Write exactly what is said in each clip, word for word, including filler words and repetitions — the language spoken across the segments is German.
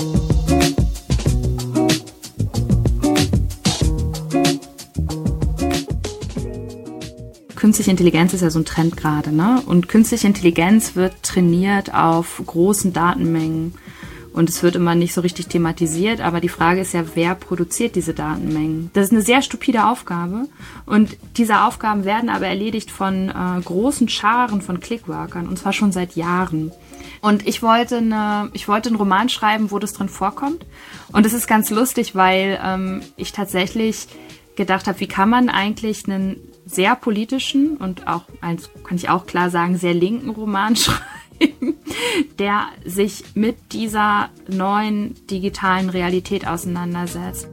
Künstliche Intelligenz ist ja so ein Trend gerade, ne? Und künstliche Intelligenz wird trainiert auf großen Datenmengen. Und es wird immer nicht so richtig thematisiert, aber die Frage ist ja, wer produziert diese Datenmengen? Das ist eine sehr stupide Aufgabe. Und diese Aufgaben werden aber erledigt von äh, großen Scharen von Clickworkern, und zwar schon seit Jahren. Und ich wollte, eine, ich wollte einen Roman schreiben, wo das drin vorkommt. Und es ist ganz lustig, weil ähm, ich tatsächlich gedacht habe, wie kann man eigentlich einen sehr politischen und auch, eins kann ich auch klar sagen, sehr linken Roman schreiben, der sich mit dieser neuen digitalen Realität auseinandersetzt.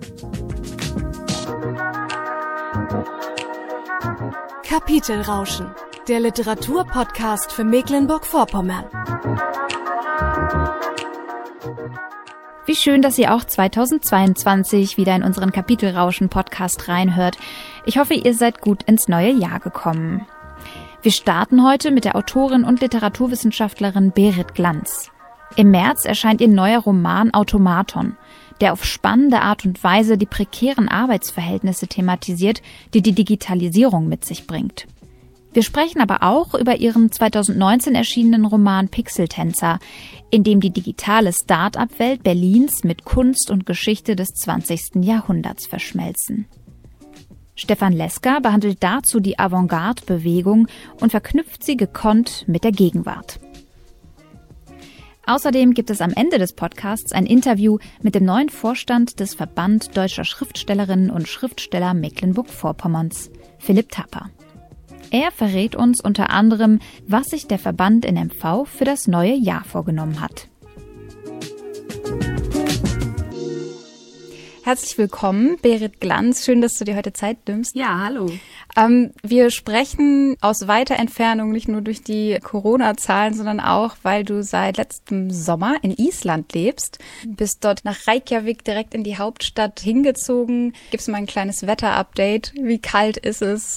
Kapitelrauschen, der Literaturpodcast für Mecklenburg-Vorpommern. Wie schön, dass ihr auch zweitausendzweiundzwanzig wieder in unseren Kapitelrauschen-Podcast reinhört. Ich hoffe, ihr seid gut ins neue Jahr gekommen. Wir starten heute mit der Autorin und Literaturwissenschaftlerin Berit Glanz. Im März erscheint ihr neuer Roman Automaton, der auf spannende Art und Weise die prekären Arbeitsverhältnisse thematisiert, die die Digitalisierung mit sich bringt. Wir sprechen aber auch über ihren zweitausendneunzehn erschienenen Roman Pixeltänzer, in dem die digitale Start-up-Welt Berlins mit Kunst und Geschichte des zwanzigsten Jahrhunderts verschmelzen. Stefan Leska behandelt dazu die Avantgarde-Bewegung und verknüpft sie gekonnt mit der Gegenwart. Außerdem gibt es am Ende des Podcasts ein Interview mit dem neuen Vorstand des Verband Deutscher Schriftstellerinnen und Schriftsteller Mecklenburg-Vorpommerns, Philipp Tapper. Er verrät uns unter anderem, was sich der Verband in M V für das neue Jahr vorgenommen hat. Herzlich willkommen, Berit Glanz. Schön, dass du dir heute Zeit nimmst. Ja, hallo. Ähm, wir sprechen aus weiter Entfernung, nicht nur durch die Corona-Zahlen, sondern auch, weil du seit letztem Sommer in Island lebst. Bist dort nach Reykjavik direkt in die Hauptstadt hingezogen. Gibst du mal ein kleines Wetter-Update? Wie kalt ist es?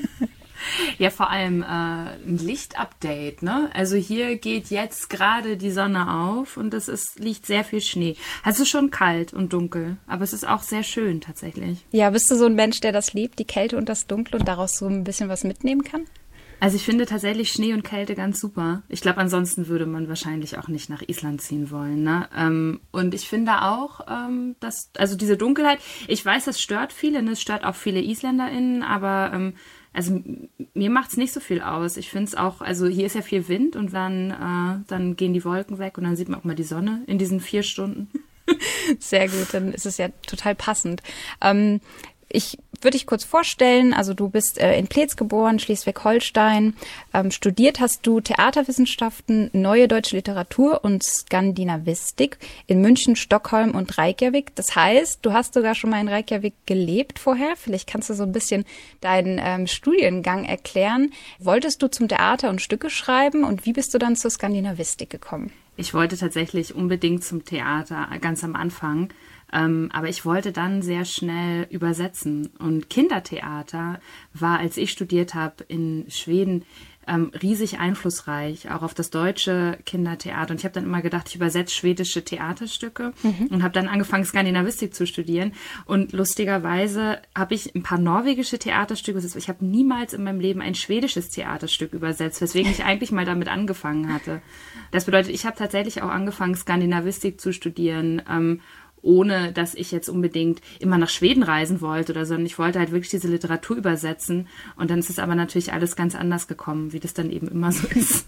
Ja, vor allem äh, ein Lichtupdate, ne? Also hier geht jetzt gerade die Sonne auf und es ist, liegt sehr viel Schnee. Also es ist schon kalt und dunkel, aber es ist auch sehr schön tatsächlich. Ja, bist du so ein Mensch, der das liebt, die Kälte und das Dunkle und daraus so ein bisschen was mitnehmen kann? Also ich finde tatsächlich Schnee und Kälte ganz super. Ich glaube, ansonsten würde man wahrscheinlich auch nicht nach Island ziehen wollen, ne? Ähm, und ich finde auch, ähm, dass, also diese Dunkelheit, ich weiß, das stört viele, ne? Es stört auch viele IsländerInnen, aber ähm, also mir macht es nicht so viel aus. Ich finde es auch, also hier ist ja viel Wind und dann, äh, dann gehen die Wolken weg und dann sieht man auch mal die Sonne in diesen vier Stunden. Sehr gut, dann ist es ja total passend. Ähm, ich würde dich kurz vorstellen, also du bist äh, in Plez geboren, Schleswig-Holstein. Ähm, studiert hast du Theaterwissenschaften, Neue Deutsche Literatur und Skandinavistik in München, Stockholm und Reykjavik. Das heißt, du hast sogar schon mal in Reykjavik gelebt vorher. Vielleicht kannst du so ein bisschen deinen ähm, Studiengang erklären. Wolltest du zum Theater und Stücke schreiben und wie bist du dann zur Skandinavistik gekommen? Ich wollte tatsächlich unbedingt zum Theater, ganz am Anfang. Ähm, aber ich wollte dann sehr schnell übersetzen. Und Kindertheater war, als ich studiert habe in Schweden, ähm, riesig einflussreich, auch auf das deutsche Kindertheater. Und ich habe dann immer gedacht, ich übersetze schwedische Theaterstücke mhm. und habe dann angefangen, Skandinavistik zu studieren. Und lustigerweise habe ich ein paar norwegische Theaterstücke übersetzt. Ich habe niemals in meinem Leben ein schwedisches Theaterstück übersetzt, weswegen ich eigentlich mal damit angefangen hatte. Das bedeutet, ich habe tatsächlich auch angefangen, Skandinavistik zu studieren, ähm, ohne dass ich jetzt unbedingt immer nach Schweden reisen wollte oder so, sondern ich wollte halt wirklich diese Literatur übersetzen. Und dann ist es aber natürlich alles ganz anders gekommen, wie das dann eben immer so ist.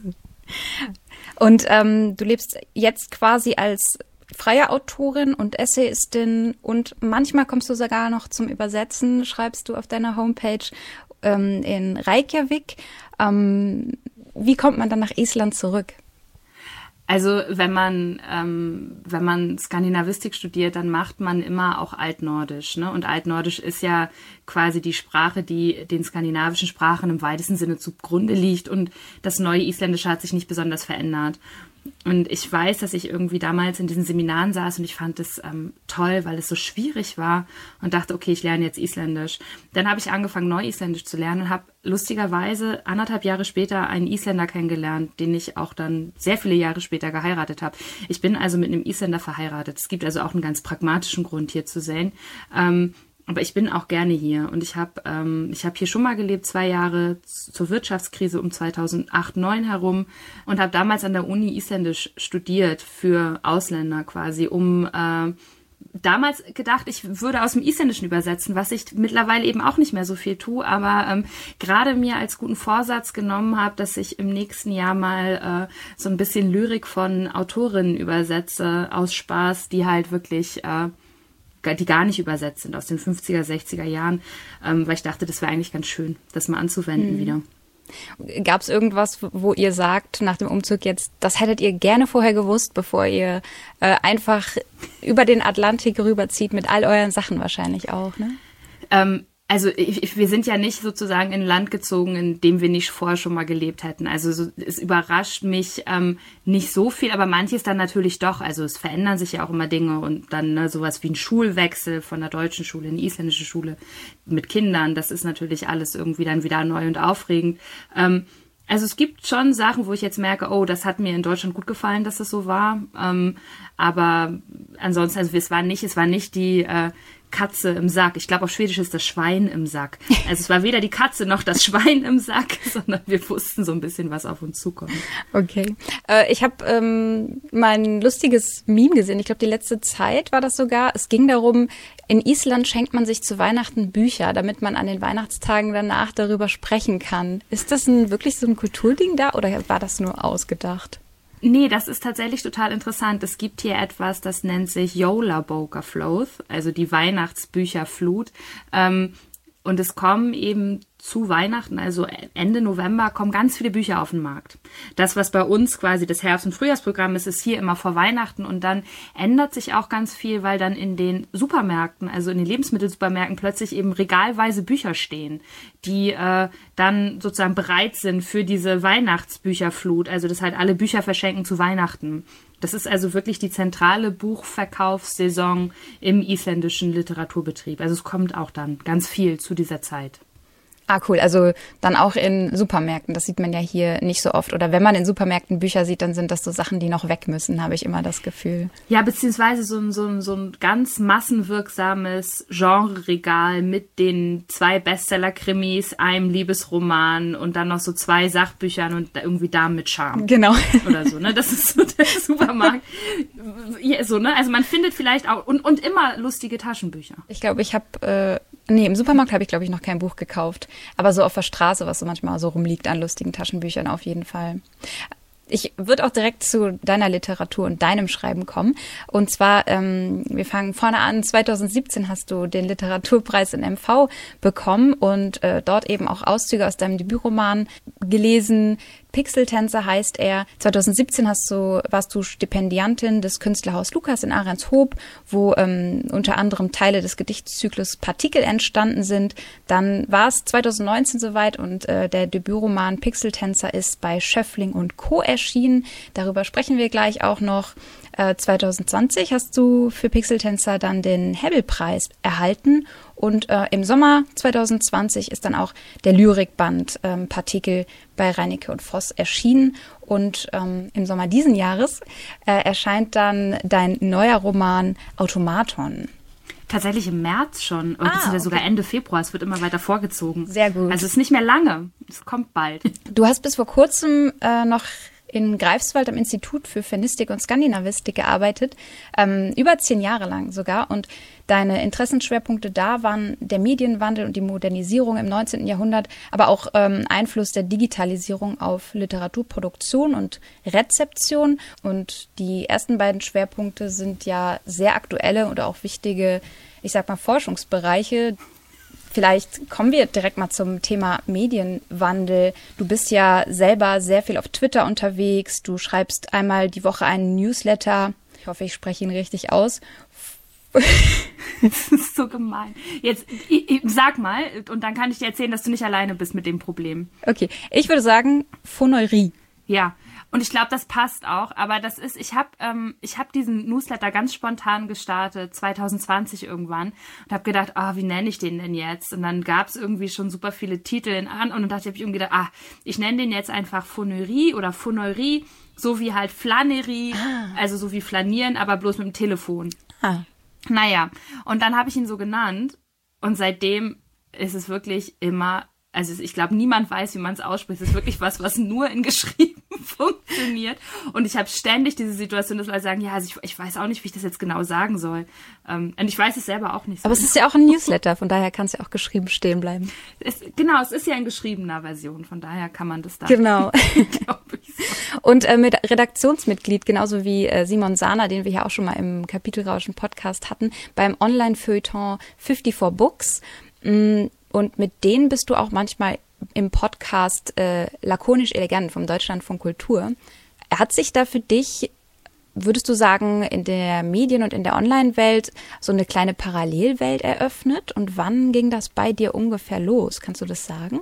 Und ähm, du lebst jetzt quasi als freie Autorin und Essayistin und manchmal kommst du sogar noch zum Übersetzen, schreibst du auf deiner Homepage ähm, in Reykjavik. Ähm, wie kommt man dann nach Island zurück? Also wenn man ähm, wenn man Skandinavistik studiert, dann macht man immer auch Altnordisch, ne? Und Altnordisch ist ja quasi die Sprache, die den skandinavischen Sprachen im weitesten Sinne zugrunde liegt. Und das neue Isländische hat sich nicht besonders verändert. Und ich weiß, dass ich irgendwie damals in diesen Seminaren saß und ich fand es ähm, toll, weil es so schwierig war und dachte, okay, ich lerne jetzt Isländisch. Dann habe ich angefangen, Neu-Isländisch zu lernen und habe lustigerweise anderthalb Jahre später einen Isländer kennengelernt, den ich auch dann sehr viele Jahre später geheiratet habe. Ich bin also mit einem Isländer verheiratet. Es gibt also auch einen ganz pragmatischen Grund, hier zu sein. Ähm, Aber ich bin auch gerne hier und ich habe ähm, ich habe hier schon mal gelebt, zwei Jahre zur Wirtschaftskrise um zweitausendacht neun herum und habe damals an der Uni Isländisch studiert für Ausländer quasi, um äh, damals gedacht, ich würde aus dem Isländischen übersetzen, was ich mittlerweile eben auch nicht mehr so viel tue, aber ähm, gerade mir als guten Vorsatz genommen habe, dass ich im nächsten Jahr mal äh, so ein bisschen Lyrik von Autorinnen übersetze aus Spaß, die halt wirklich äh, die gar nicht übersetzt sind aus den fünfziger, sechziger Jahren, ähm, weil ich dachte, das wäre eigentlich ganz schön, das mal anzuwenden mhm. wieder. Gab es irgendwas, wo ihr sagt, nach dem Umzug jetzt, das hättet ihr gerne vorher gewusst, bevor ihr äh, einfach über den Atlantik rüberzieht, mit all euren Sachen wahrscheinlich auch, ne? Ähm, Also ich, ich, wir sind ja nicht sozusagen in ein Land gezogen, in dem wir nicht vorher schon mal gelebt hätten. Also so, es überrascht mich ähm, nicht so viel, aber manches dann natürlich doch. Also es verändern sich ja auch immer Dinge und dann ne, sowas wie ein Schulwechsel von der deutschen Schule in die isländische Schule mit Kindern. Das ist natürlich alles irgendwie dann wieder neu und aufregend. Ähm, also es gibt schon Sachen, wo ich jetzt merke, oh, das hat mir in Deutschland gut gefallen, dass es so war. Ähm, aber ansonsten, also es war nicht, es war nicht die äh, Katze im Sack. Ich glaube, auf Schwedisch ist das Schwein im Sack. Also es war weder die Katze noch das Schwein im Sack, sondern wir wussten so ein bisschen, was auf uns zukommt. Okay. Äh, ich habe ähm, mal ein lustiges Meme gesehen. Ich glaube, die letzte Zeit war das sogar. Es ging darum, in Island schenkt man sich zu Weihnachten Bücher, damit man an den Weihnachtstagen danach darüber sprechen kann. Ist das ein, wirklich so ein Kulturding da oder war das nur ausgedacht? Nee, das ist tatsächlich total interessant. Es gibt hier etwas, das nennt sich Jólabókaflóð, also die Weihnachtsbücherflut. Ähm, und es kommen eben zu Weihnachten, also Ende November, kommen ganz viele Bücher auf den Markt. Das, was bei uns quasi das Herbst- und Frühjahrsprogramm ist, ist hier immer vor Weihnachten. Und dann ändert sich auch ganz viel, weil dann in den Supermärkten, also in den Lebensmittelsupermärkten, plötzlich eben regalweise Bücher stehen, die äh, dann sozusagen bereit sind für diese Weihnachtsbücherflut. Also das halt alle Bücher verschenken zu Weihnachten. Das ist also wirklich die zentrale Buchverkaufssaison im isländischen Literaturbetrieb. Also es kommt auch dann ganz viel zu dieser Zeit. Ah, cool. Also dann auch in Supermärkten. Das sieht man ja hier nicht so oft. Oder wenn man in Supermärkten Bücher sieht, dann sind das so Sachen, die noch weg müssen, habe ich immer das Gefühl. Ja, beziehungsweise so ein, so ein, so ein ganz massenwirksames Genre-Regal mit den zwei Bestseller-Krimis, einem Liebesroman und dann noch so zwei Sachbüchern und irgendwie Damen mit Charme. Genau. Oder so, ne? Das ist so der Supermarkt. Ja, so, ne? Also man findet vielleicht auch, und, und immer lustige Taschenbücher. Ich glaube, ich habe, äh, nee, im Supermarkt habe ich, glaube ich, noch kein Buch gekauft. Aber so auf der Straße, was so manchmal so rumliegt an lustigen Taschenbüchern, auf jeden Fall. Ich würde auch direkt zu deiner Literatur und deinem Schreiben kommen. Und zwar, ähm, wir fangen vorne an, zweitausendsiebzehn hast du den Literaturpreis in M V bekommen und äh, dort eben auch Auszüge aus deinem Debütroman gelesen. Pixeltänzer heißt er. zweitausendsiebzehn hast du, warst du Stipendiantin des Künstlerhaus Lukas in Ahrenshoop, wo ähm, unter anderem Teile des Gedichtszyklus Partikel entstanden sind. Dann war es zweitausendneunzehn soweit und äh, der Debütroman Pixeltänzer ist bei Schöffling und Co. erschienen. Darüber sprechen wir gleich auch noch. Äh, zweitausendzwanzig hast du für Pixeltänzer dann den Hebbelpreis erhalten. Und äh, im Sommer zweitausendzwanzig ist dann auch der Lyrikband ähm, Partikel bei Reinecke und Voss erschienen. Und ähm, im Sommer diesen Jahres äh, erscheint dann dein neuer Roman Automaton. Tatsächlich im März schon, oder ah, beziehungsweise okay. sogar Ende Februar. Es wird immer weiter vorgezogen. Sehr gut. Also es ist nicht mehr lange. Es kommt bald. Du hast bis vor kurzem äh, noch in Greifswald am Institut für Fernistik und Skandinavistik gearbeitet, ähm, über zehn Jahre lang sogar. Und deine Interessenschwerpunkte da waren der Medienwandel und die Modernisierung im neunzehnten Jahrhundert, aber auch ähm, Einfluss der Digitalisierung auf Literaturproduktion und Rezeption. Und die ersten beiden Schwerpunkte sind ja sehr aktuelle und auch wichtige, ich sag mal, Forschungsbereiche. Vielleicht kommen wir direkt mal zum Thema Medienwandel. Du bist ja selber sehr viel auf Twitter unterwegs. Du schreibst einmal die Woche einen Newsletter. Ich hoffe, ich spreche ihn richtig aus. Das ist so gemein. Jetzt ich, ich, sag mal, und dann kann ich dir erzählen, dass du nicht alleine bist mit dem Problem. Okay, ich würde sagen Phonerie. Ja, Und ich glaube, das passt auch. Aber das ist, ich habe ähm, ich hab diesen Newsletter ganz spontan gestartet, zwanzig zwanzig irgendwann. Und habe gedacht, ah, oh, wie nenne ich den denn jetzt? Und dann gab es irgendwie schon super viele Titel in an. Und dann dachte ich, hab ich irgendwie gedacht, ah, ich nenne den jetzt einfach Faunerie oder Fauneurie, so wie halt Flanerie, ah. also so wie Flanieren, aber bloß mit dem Telefon. Ah. Naja, und dann habe ich ihn so genannt. Und seitdem ist es wirklich immer... Also ich glaube, niemand weiß, wie man es ausspricht. Es ist wirklich was, was nur in geschrieben funktioniert. Und ich habe ständig diese Situation, dass Leute sagen, ja, also ich, ich weiß auch nicht, wie ich das jetzt genau sagen soll. Ähm, und ich weiß es selber auch nicht so. Aber es ist ja auch ein Newsletter, von daher kann es ja auch geschrieben stehen bleiben. Es, genau, es ist ja in geschriebener Version, von daher kann man das da. Genau. Glaube ich so. Und äh, mit Redaktionsmitglied, genauso wie äh, Simon Sahner, den wir ja auch schon mal im Kapitelrauschen-Podcast hatten, beim Online-Feuilleton vierundfünfzig Books. Mh, Und mit denen bist du auch manchmal im Podcast äh, lakonisch elegant vom Deutschlandfunk Kultur. Hat sich da für dich, würdest du sagen, in der Medien- und in der Online-Welt so eine kleine Parallelwelt eröffnet? Und wann ging das bei dir ungefähr los? Kannst du das sagen?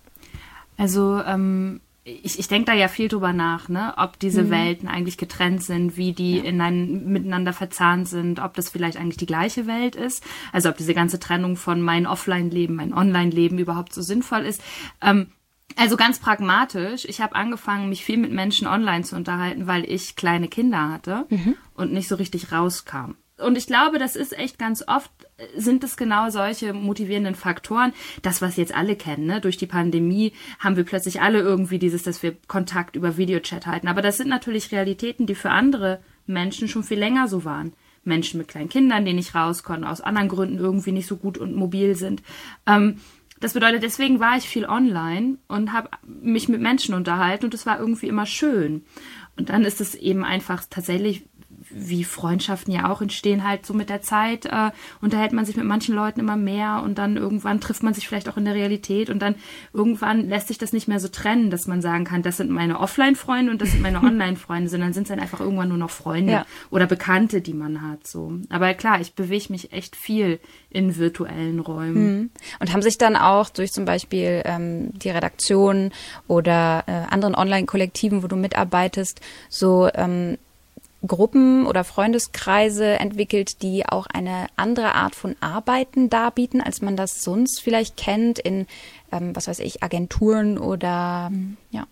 Also ähm, ich, ich denke da ja viel drüber nach, ne? Ob diese mhm. Welten eigentlich getrennt sind, wie die ja. in ein, miteinander verzahnt sind, ob das vielleicht eigentlich die gleiche Welt ist, also ob diese ganze Trennung von mein Offline-Leben, mein Online-Leben überhaupt so sinnvoll ist. Ähm, also ganz pragmatisch, ich habe angefangen, mich viel mit Menschen online zu unterhalten, weil ich kleine Kinder hatte mhm. und nicht so richtig rauskam. Und ich glaube, das ist echt ganz oft, sind es genau solche motivierenden Faktoren. Das, was jetzt alle kennen, ne? Durch die Pandemie haben wir plötzlich alle irgendwie dieses, dass wir Kontakt über Videochat halten. Aber das sind natürlich Realitäten, die für andere Menschen schon viel länger so waren. Menschen mit kleinen Kindern, die nicht raus konnten, aus anderen Gründen irgendwie nicht so gut und mobil sind. Ähm, das bedeutet, deswegen war ich viel online und habe mich mit Menschen unterhalten und das war irgendwie immer schön. Und dann ist es eben einfach tatsächlich, wie Freundschaften ja auch entstehen, halt so mit der Zeit, äh, unterhält man sich mit manchen Leuten immer mehr und dann irgendwann trifft man sich vielleicht auch in der Realität und dann irgendwann lässt sich das nicht mehr so trennen, dass man sagen kann, das sind meine Offline-Freunde und das sind meine Online-Freunde, sondern sind es dann einfach irgendwann nur noch Freunde ja. oder Bekannte, die man hat. So. Aber klar, ich bewege mich echt viel in virtuellen Räumen. Und haben sich dann auch durch zum Beispiel ähm, die Redaktion oder äh, anderen Online-Kollektiven, wo du mitarbeitest, so ähm, Gruppen oder Freundeskreise entwickelt, die auch eine andere Art von Arbeiten darbieten, als man das sonst vielleicht kennt in, ähm, was weiß ich, Agenturen oder, mhm. ja.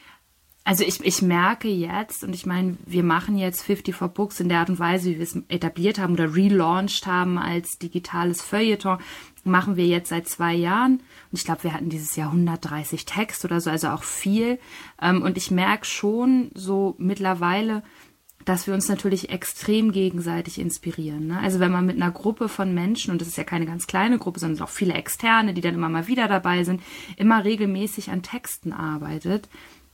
Also ich, ich merke jetzt, und ich meine, wir machen jetzt fifty-four Books in der Art und Weise, wie wir es etabliert haben oder relaunched haben als digitales Feuilleton, machen wir jetzt seit zwei Jahren. Und ich glaube, wir hatten dieses Jahr hundertdreißig Texte oder so, also auch viel. Und ich merke schon so mittlerweile, dass wir uns natürlich extrem gegenseitig inspirieren. Ne? Also wenn man mit einer Gruppe von Menschen, und das ist ja keine ganz kleine Gruppe, sondern auch viele Externe, die dann immer mal wieder dabei sind, immer regelmäßig an Texten arbeitet,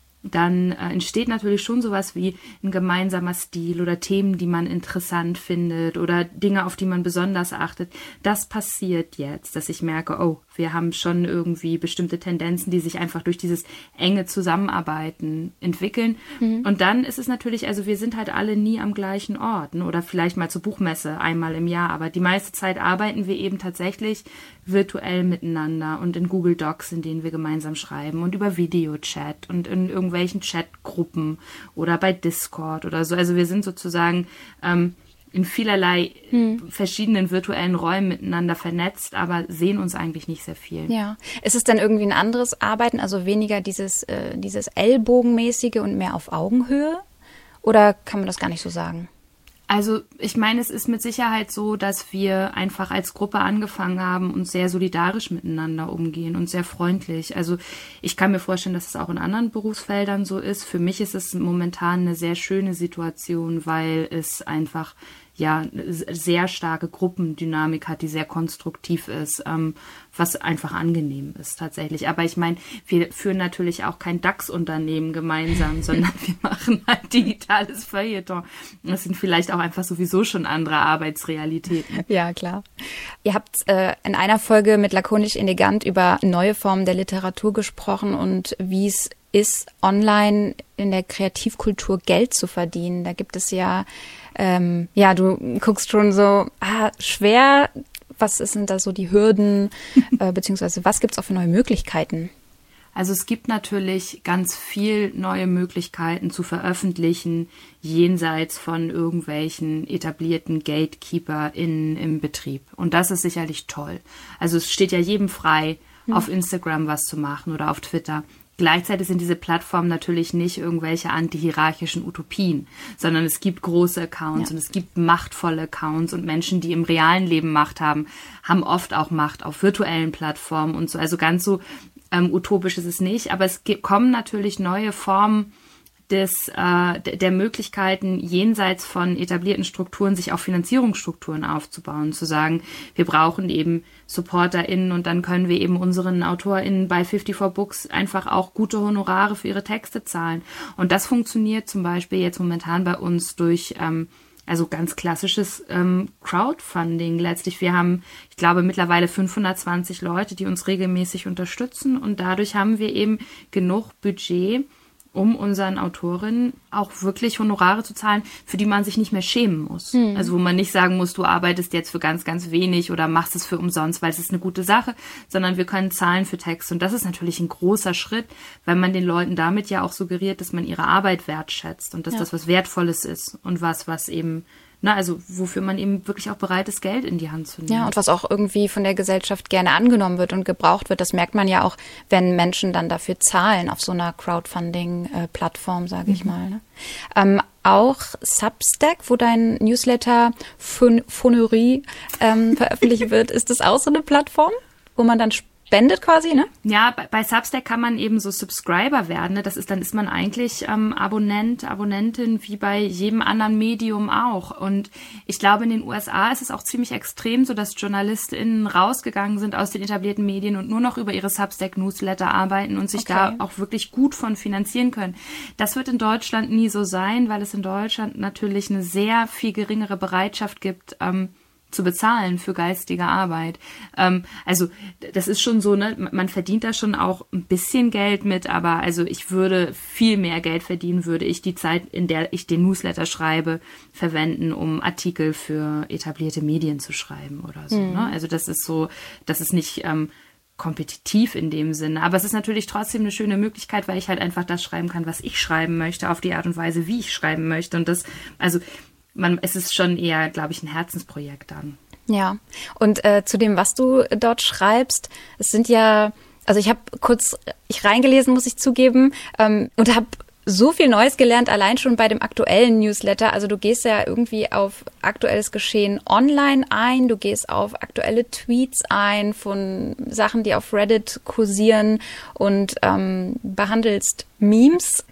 dann äh, entsteht natürlich schon sowas wie ein gemeinsamer Stil oder Themen, die man interessant findet oder Dinge, auf die man besonders achtet. Das passiert jetzt, dass ich merke, oh, wir haben schon irgendwie bestimmte Tendenzen, die sich einfach durch dieses enge Zusammenarbeiten entwickeln. Mhm. Und dann ist es natürlich, also wir sind halt alle nie am gleichen Ort, ne? Oder vielleicht mal zur Buchmesse einmal im Jahr, aber die meiste Zeit arbeiten wir eben tatsächlich virtuell miteinander und in Google Docs, in denen wir gemeinsam schreiben und über Videochat und in irgendwelchen Chatgruppen oder bei Discord oder so. Also wir sind sozusagen ähm, in vielerlei hm. verschiedenen virtuellen Räumen miteinander vernetzt, aber sehen uns eigentlich nicht sehr viel. Ja. Ist es dann irgendwie ein anderes Arbeiten, also weniger dieses, äh, dieses Ellbogenmäßige und mehr auf Augenhöhe? Oder kann man das gar nicht so sagen? Also ich meine, es ist mit Sicherheit so, dass wir einfach als Gruppe angefangen haben und sehr solidarisch miteinander umgehen und sehr freundlich. Also ich kann mir vorstellen, dass es auch in anderen Berufsfeldern so ist. Für mich ist es momentan eine sehr schöne Situation, weil es einfach ja sehr starke Gruppendynamik hat, die sehr konstruktiv ist, ähm, was einfach angenehm ist tatsächlich. Aber ich meine, wir führen natürlich auch kein DAX-Unternehmen gemeinsam, sondern wir machen halt digitales Feuilleton. Das sind vielleicht auch einfach sowieso schon andere Arbeitsrealitäten. Ja, klar. Ihr habt äh, in einer Folge mit Lakonisch Elegant über neue Formen der Literatur gesprochen und wie es ist, online in der Kreativkultur Geld zu verdienen. Da gibt es ja Ähm, ja, du guckst schon so, ah, schwer, was sind da so die Hürden, äh, beziehungsweise was gibt's auch für neue Möglichkeiten? Also es gibt natürlich ganz viel neue Möglichkeiten zu veröffentlichen, jenseits von irgendwelchen etablierten GatekeeperInnen im Betrieb. Und das ist sicherlich toll. Also es steht ja jedem frei, hm. auf Instagram was zu machen oder auf Twitter. Gleichzeitig sind diese Plattformen natürlich nicht irgendwelche antihierarchischen Utopien, sondern es gibt große Accounts ja. und es gibt machtvolle Accounts und Menschen, die im realen Leben Macht haben, haben oft auch Macht auf virtuellen Plattformen und so. Also ganz so ähm, utopisch ist es nicht, aber es gibt, kommen natürlich neue Formen des, äh, der Möglichkeiten, jenseits von etablierten Strukturen, sich auch Finanzierungsstrukturen aufzubauen, zu sagen, wir brauchen eben SupporterInnen und dann können wir eben unseren AutorInnen bei fifty-four Books einfach auch gute Honorare für ihre Texte zahlen. Und das funktioniert zum Beispiel jetzt momentan bei uns durch ähm, also ganz klassisches ähm, Crowdfunding letztlich. Wir haben, ich glaube, mittlerweile fünfhundertzwanzig Leute, die uns regelmäßig unterstützen und dadurch haben wir eben genug Budget, um unseren Autorinnen auch wirklich Honorare zu zahlen, für die man sich nicht mehr schämen muss. Mhm. Also wo man nicht sagen muss, du arbeitest jetzt für ganz, ganz wenig oder machst es für umsonst, weil es ist eine gute Sache, sondern wir können zahlen für Text. Und das ist natürlich ein großer Schritt, weil man den Leuten damit ja auch suggeriert, dass man ihre Arbeit wertschätzt und dass ja. das was Wertvolles ist und was, was eben Na, also wofür man eben wirklich auch bereit ist, Geld in die Hand zu nehmen. Ja, und was auch irgendwie von der Gesellschaft gerne angenommen wird und gebraucht wird. Das merkt man ja auch, wenn Menschen dann dafür zahlen auf so einer Crowdfunding-Plattform, sage ich mhm. mal. Ne? Ähm, auch Substack, wo dein Newsletter Phonerie ähm, veröffentlicht wird, ist das auch so eine Plattform, wo man dann spendet quasi, ne? Ja, bei, bei Substack kann man eben so Subscriber werden. Ne? Das ist, dann ist man eigentlich ähm, Abonnent, Abonnentin wie bei jedem anderen Medium auch. Und ich glaube, in den U S A ist es auch ziemlich extrem so, dass JournalistInnen rausgegangen sind aus den etablierten Medien und nur noch über ihre Substack-Newsletter arbeiten und sich okay. da auch wirklich gut von finanzieren können. Das wird in Deutschland nie so sein, weil es in Deutschland natürlich eine sehr viel geringere Bereitschaft gibt, ähm, zu bezahlen für geistige Arbeit. Ähm, also das ist schon so, ne, man verdient da schon auch ein bisschen Geld mit, aber also ich würde viel mehr Geld verdienen, würde ich die Zeit, in der ich den Newsletter schreibe, verwenden, um Artikel für etablierte Medien zu schreiben oder so. Mhm. Ne? Also das ist so, das ist nicht ähm, kompetitiv in dem Sinne, aber es ist natürlich trotzdem eine schöne Möglichkeit, weil ich halt einfach das schreiben kann, was ich schreiben möchte, auf die Art und Weise, wie ich schreiben möchte und das, also Man, es ist schon eher, glaube ich, ein Herzensprojekt dann. Ja, und äh, zu dem, was du dort schreibst, es sind ja, also ich habe kurz ich reingelesen, muss ich zugeben, ähm, und habe so viel Neues gelernt, allein schon bei dem aktuellen Newsletter. Also du gehst ja irgendwie auf aktuelles Geschehen online ein, du gehst auf aktuelle Tweets ein von Sachen, die auf Reddit kursieren und ähm, behandelst Memes.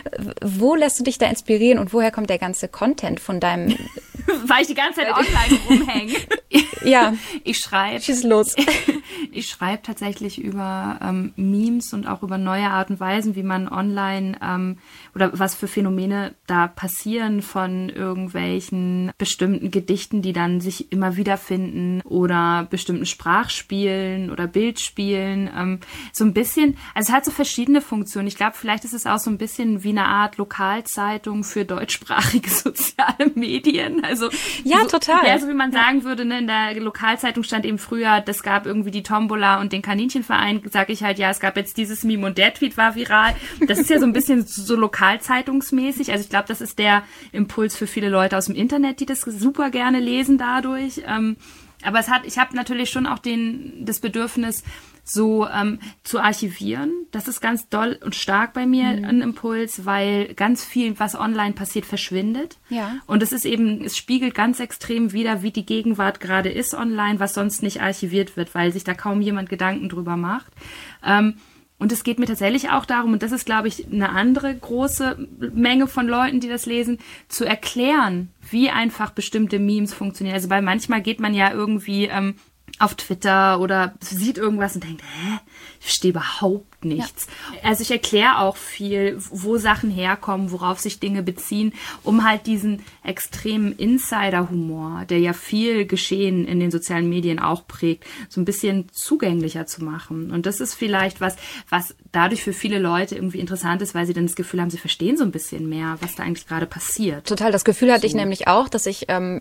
Wo lässt du dich da inspirieren und woher kommt der ganze Content von deinem... Weil ich die ganze Zeit online rumhänge. Ja. Ich schreibe... Schieß los. Ich schreibe tatsächlich über ähm, Memes und auch über neue Art und Weisen, wie man online ähm, oder was für Phänomene da passieren von irgendwelchen bestimmten Gedichten, die dann sich immer wiederfinden oder bestimmten Sprachspielen oder Bildspielen. Ähm, so ein bisschen, also es hat so verschiedene Funktionen. Ich glaube, vielleicht ist es auch so ein bisschen wie eine Art Lokalzeitung für deutschsprachige soziale Medien. Also ja, so, total. Ja, so wie man sagen würde, ne, in der Lokalzeitung stand eben früher, das gab irgendwie die Tombola und den Kaninchenverein, sage ich halt, ja, es gab jetzt dieses Meme und der Tweet war viral. Das ist ja so ein bisschen so lokalzeitungsmäßig. Also ich glaube, das ist der Impuls für viele Leute aus dem Internet, die das super gerne lesen dadurch. Ähm, aber es hat, ich habe natürlich schon auch den, das Bedürfnis, so ähm, zu archivieren. Das ist ganz doll und stark bei mir mhm. ein Impuls, weil ganz viel, was online passiert, verschwindet. Ja. Und es ist eben, es spiegelt ganz extrem wider, wie die Gegenwart gerade ist online, was sonst nicht archiviert wird, weil sich da kaum jemand Gedanken drüber macht. Ähm, und es geht mir tatsächlich auch darum, und das ist, glaube ich, eine andere große Menge von Leuten, die das lesen, zu erklären, wie einfach bestimmte Memes funktionieren. Also weil manchmal geht man ja irgendwie ähm, auf Twitter oder sieht irgendwas und denkt, hä, ich verstehe überhaupt nichts. Ja. Also ich erkläre auch viel, wo Sachen herkommen, worauf sich Dinge beziehen, um halt diesen extremen Insider-Humor, der ja viel Geschehen in den sozialen Medien auch prägt, so ein bisschen zugänglicher zu machen. Und das ist vielleicht was, was dadurch für viele Leute irgendwie interessant ist, weil sie dann das Gefühl haben, sie verstehen so ein bisschen mehr, was da eigentlich gerade passiert. Total, das Gefühl hatte so. Ich nämlich auch, dass ich ähm,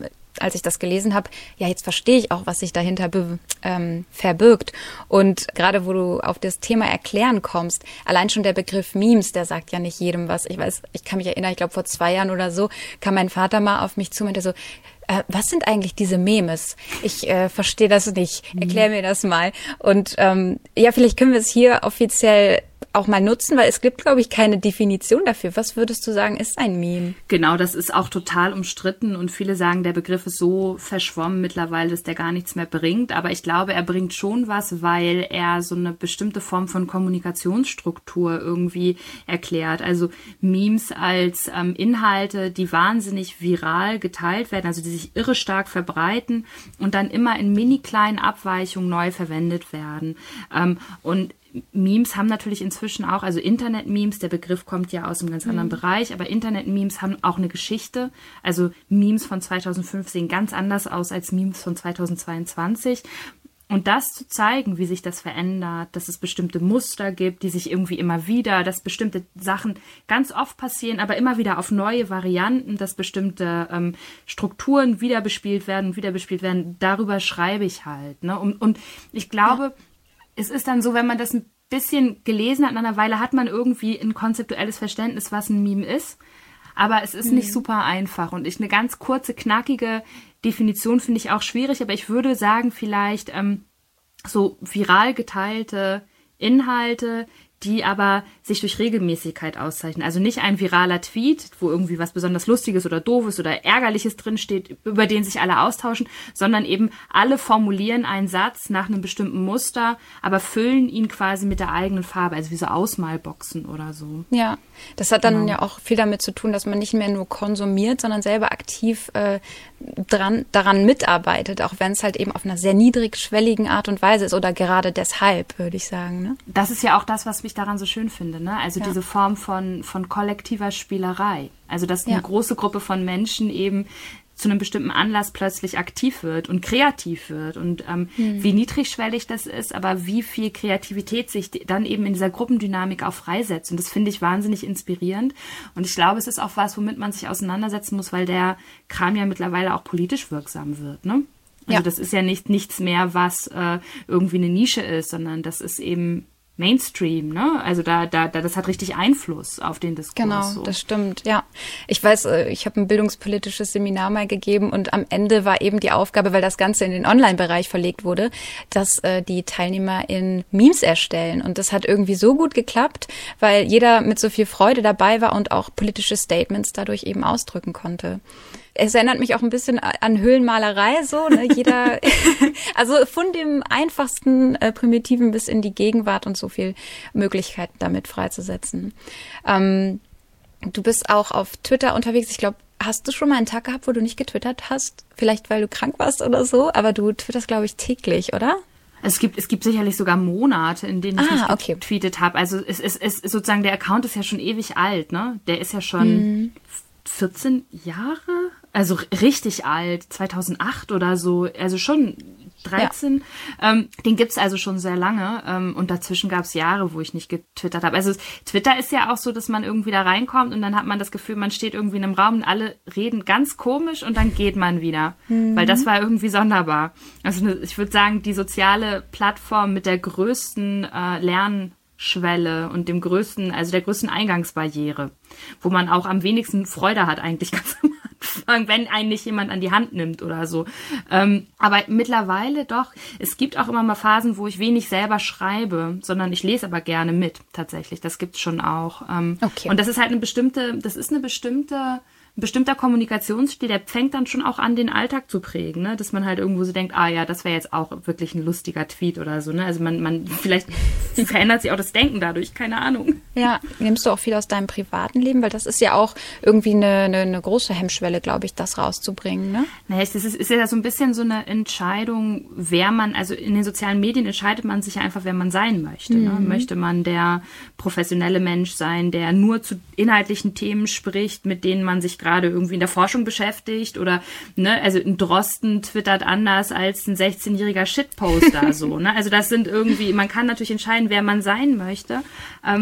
als ich das gelesen habe, ja, jetzt verstehe ich auch, was sich dahinter be- ähm, verbirgt. Und gerade wo du auf das Thema Erklären kommst, allein schon der Begriff Memes, der sagt ja nicht jedem was. Ich weiß, ich kann mich erinnern, ich glaube vor zwei Jahren oder so, kam mein Vater mal auf mich zu und meinte so, äh, was sind eigentlich diese Memes? Ich äh, verstehe das nicht. Erklär mir das mal. Und ähm, ja, vielleicht können wir es hier offiziell auch mal nutzen, weil es gibt, glaube ich, keine Definition dafür. Was würdest du sagen, ist ein Meme? Genau, das ist auch total umstritten und viele sagen, der Begriff ist so verschwommen mittlerweile, dass der gar nichts mehr bringt. Aber ich glaube, er bringt schon was, weil er so eine bestimmte Form von Kommunikationsstruktur irgendwie erklärt. Also Memes als ähm, Inhalte, die wahnsinnig viral geteilt werden, also die sich irre stark verbreiten und dann immer in mini kleinen Abweichungen neu verwendet werden. Ähm, und Memes haben natürlich inzwischen auch, also Internet-Memes, der Begriff kommt ja aus einem ganz anderen mhm. Bereich, aber Internet-Memes haben auch eine Geschichte. Also Memes von zweitausendfünf sehen ganz anders aus als Memes von zweitausendzweiundzwanzig. Und das zu zeigen, wie sich das verändert, dass es bestimmte Muster gibt, die sich irgendwie immer wieder, dass bestimmte Sachen ganz oft passieren, aber immer wieder auf neue Varianten, dass bestimmte ähm, Strukturen wieder bespielt werden, wieder bespielt werden, darüber schreibe ich halt. Ne? Und, und ich glaube, ja. Es ist dann so, wenn man das ein bisschen gelesen hat, nach einer Weile hat man irgendwie ein konzeptuelles Verständnis, was ein Meme ist. Aber es ist mhm. nicht super einfach. Und ich eine ganz kurze, knackige Definition finde ich auch schwierig. Aber ich würde sagen, vielleicht ähm, so viral geteilte Inhalte, die aber sich durch Regelmäßigkeit auszeichnen. Also nicht ein viraler Tweet, wo irgendwie was besonders Lustiges oder Doofes oder Ärgerliches drinsteht, über den sich alle austauschen, sondern eben alle formulieren einen Satz nach einem bestimmten Muster, aber füllen ihn quasi mit der eigenen Farbe, also wie so Ausmalboxen oder so. Ja, das hat dann genau. ja auch viel damit zu tun, dass man nicht mehr nur konsumiert, sondern selber aktiv äh, dran, daran mitarbeitet, auch wenn es halt eben auf einer sehr niedrigschwelligen Art und Weise ist oder gerade deshalb, würde ich sagen. Ne? Das ist ja auch das, was mich daran so schön finde, ne? Also ja. diese Form von, von kollektiver Spielerei. Also dass eine ja. große Gruppe von Menschen eben zu einem bestimmten Anlass plötzlich aktiv wird und kreativ wird und ähm, hm. wie niedrigschwellig das ist, aber wie viel Kreativität sich dann eben in dieser Gruppendynamik auch freisetzt. Und das finde ich wahnsinnig inspirierend. Und ich glaube, es ist auch was, womit man sich auseinandersetzen muss, weil der Kram ja mittlerweile auch politisch wirksam wird, ne? Also ja. das ist ja nicht nichts mehr, was äh, irgendwie eine Nische ist, sondern das ist eben Mainstream, ne? Also da, da, da, das hat richtig Einfluss auf den Diskurs. Genau, so. Das stimmt, ja. Ich weiß, ich habe ein bildungspolitisches Seminar mal gegeben und am Ende war eben die Aufgabe, weil das Ganze in den Online-Bereich verlegt wurde, dass äh, die Teilnehmer in Memes erstellen. Und das hat irgendwie so gut geklappt, weil jeder mit so viel Freude dabei war und auch politische Statements dadurch eben ausdrücken konnte. Es erinnert mich auch ein bisschen an Höhlenmalerei, so, ne? Jeder, also von dem einfachsten äh, Primitiven bis in die Gegenwart und so viel Möglichkeiten damit freizusetzen. Ähm, du bist auch auf Twitter unterwegs. Ich glaube, hast du schon mal einen Tag gehabt, wo du nicht getwittert hast? Vielleicht, weil du krank warst oder so, aber du twitterst, glaube ich, täglich, oder? Es gibt, es gibt sicherlich sogar Monate, in denen ich ah, nicht okay. getweetet habe. Also es ist, es ist sozusagen, der Account ist ja schon ewig alt, ne? Der ist ja schon hm. vierzehn Jahre, also richtig alt, zweitausendacht oder so, also schon dreizehn. Ja. Ähm, den gibt's also schon sehr lange ähm, und dazwischen gab's Jahre, wo ich nicht getwittert habe. Also Twitter ist ja auch so, dass man irgendwie da reinkommt und dann hat man das Gefühl, man steht irgendwie in einem Raum und alle reden ganz komisch und dann geht man wieder, mhm. weil das war irgendwie sonderbar. Also ich würde sagen, die soziale Plattform mit der größten äh, Lernschwelle und dem größten, also der größten Eingangsbarriere, wo man auch am wenigsten Freude hat eigentlich ganz am Anfang, wenn einen nicht jemand an die Hand nimmt oder so. Ähm, aber mittlerweile doch, es gibt auch immer mal Phasen, wo ich wenig selber schreibe, sondern ich lese aber gerne mit, tatsächlich. Das gibt's schon auch. Ähm, okay. Und das ist halt eine bestimmte, das ist eine bestimmte ein bestimmter Kommunikationsstil, der fängt dann schon auch an, den Alltag zu prägen, ne? Dass man halt irgendwo so denkt, ah ja, das wäre jetzt auch wirklich ein lustiger Tweet oder so, ne? Also man, man, vielleicht verändert sich auch das Denken dadurch, keine Ahnung. Ja, nimmst du auch viel aus deinem privaten Leben? Weil das ist ja auch irgendwie eine, eine, eine große Hemmschwelle, glaube ich, das rauszubringen, ne? Naja, es ist, ist ja so ein bisschen so eine Entscheidung, wer man, also in den sozialen Medien entscheidet man sich ja einfach, wer man sein möchte, mhm. ne? Möchte man der professionelle Mensch sein, der nur zu inhaltlichen Themen spricht, mit denen man sich gerade irgendwie in der Forschung beschäftigt oder, ne, also ein Drosten twittert anders als ein sechzehnjähriger Shitposter, so, ne, also das sind irgendwie, man kann natürlich entscheiden, wer man sein möchte, ähm,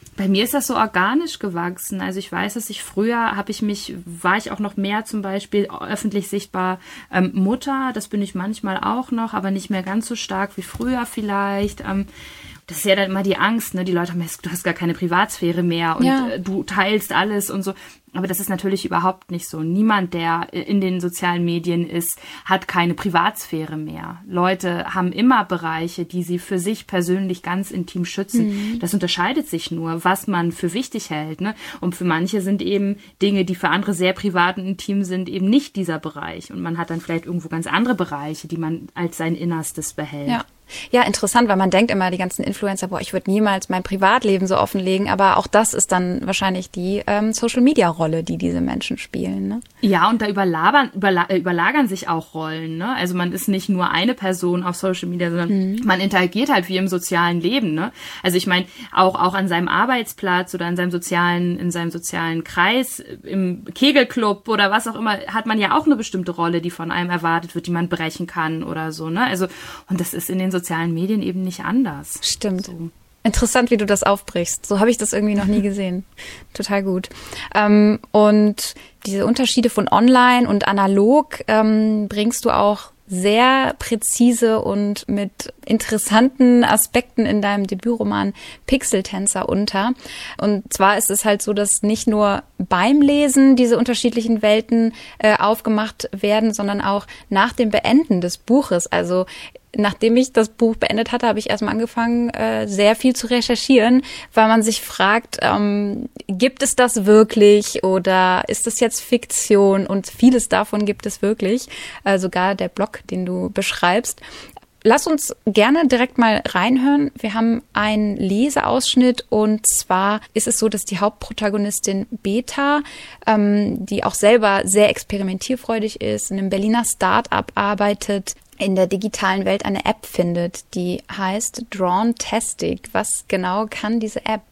Bei mir ist das so organisch gewachsen. Also ich weiß, dass ich früher habe ich mich, war ich auch noch mehr zum Beispiel öffentlich sichtbar ähm, Mutter. Das bin ich manchmal auch noch, aber nicht mehr ganz so stark wie früher vielleicht. Ähm, das ist ja dann immer die Angst, ne? Die Leute haben, du hast gar keine Privatsphäre mehr und ja. äh, du teilst alles und so. Aber das ist natürlich überhaupt nicht so. Niemand, der in den sozialen Medien ist, hat keine Privatsphäre mehr. Leute haben immer Bereiche, die sie für sich persönlich ganz intim schützen. Mhm. Das unterscheidet sich nur, was man für wichtig hält, ne? Und für manche sind eben Dinge, die für andere sehr privat und intim sind, eben nicht dieser Bereich. Und man hat dann vielleicht irgendwo ganz andere Bereiche, die man als sein Innerstes behält. Ja. Ja, interessant, weil man denkt immer, die ganzen Influencer, boah, ich würde niemals mein Privatleben so offenlegen, aber auch das ist dann wahrscheinlich die ähm, Social-Media-Rolle, die diese Menschen spielen, ne? Ja, und da überlagern, überla- überlagern sich auch Rollen, ne? Also man ist nicht nur eine Person auf Social Media, sondern mhm. man interagiert halt wie im sozialen Leben, ne? Also ich meine, auch auch an seinem Arbeitsplatz oder in seinem sozialen, in seinem sozialen Kreis, im Kegelclub oder was auch immer, hat man ja auch eine bestimmte Rolle, die von einem erwartet wird, die man brechen kann oder so, ne? Also, und das ist in den sozialen Medien eben nicht anders. Stimmt. So. Interessant, wie du das aufbrichst. So habe ich das irgendwie noch nie gesehen. Total gut. Ähm, und diese Unterschiede von online und analog ähm, bringst du auch sehr präzise und mit interessanten Aspekten in deinem Debütroman Pixeltänzer unter. Und zwar ist es halt so, dass nicht nur beim Lesen diese unterschiedlichen Welten äh, aufgemacht werden, sondern auch nach dem Beenden des Buches. Also nachdem ich das Buch beendet hatte, habe ich erstmal angefangen, äh, sehr viel zu recherchieren, weil man sich fragt, ähm, gibt es das wirklich oder ist das jetzt Fiktion? Und vieles davon gibt es wirklich, äh, sogar der Blog, den du beschreibst. Lass uns gerne direkt mal reinhören. Wir haben einen Leseausschnitt und zwar ist es so, dass die Hauptprotagonistin Beta, ähm, die auch selber sehr experimentierfreudig ist, in einem Berliner Start-up arbeitet, in der digitalen Welt eine App findet, die heißt Drawntastic. Was genau kann diese App?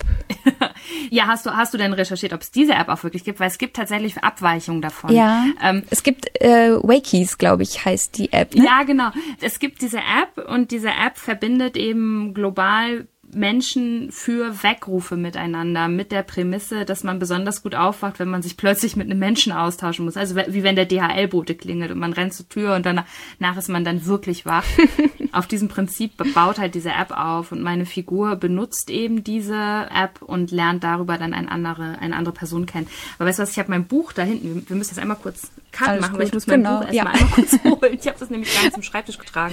Ja, hast du hast du denn recherchiert, ob es diese App auch wirklich gibt? Weil es gibt tatsächlich Abweichungen davon. Ja, ähm, es gibt äh, Wakeys, glaube ich, heißt die App. Ne? Ja, genau. Es gibt diese App und diese App verbindet eben global Menschen für Weckrufe miteinander, mit der Prämisse, dass man besonders gut aufwacht, wenn man sich plötzlich mit einem Menschen austauschen muss. Also wie wenn der D H L-Bote klingelt und man rennt zur Tür und danach ist man dann wirklich wach. Auf diesem Prinzip baut halt diese App auf und meine Figur benutzt eben diese App und lernt darüber dann eine andere, eine andere Person kennen. Aber weißt du was, ich habe mein Buch da hinten, wir müssen jetzt einmal kurz Cut Alles machen, gut. weil ich muss mein Genau. Buch Ja. erstmal einmal kurz holen. Ich habe das nämlich gar nicht zum Schreibtisch getragen.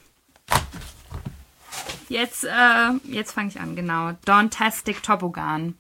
Jetzt, äh, jetzt fange ich an, genau. Dawntastic Toboggan.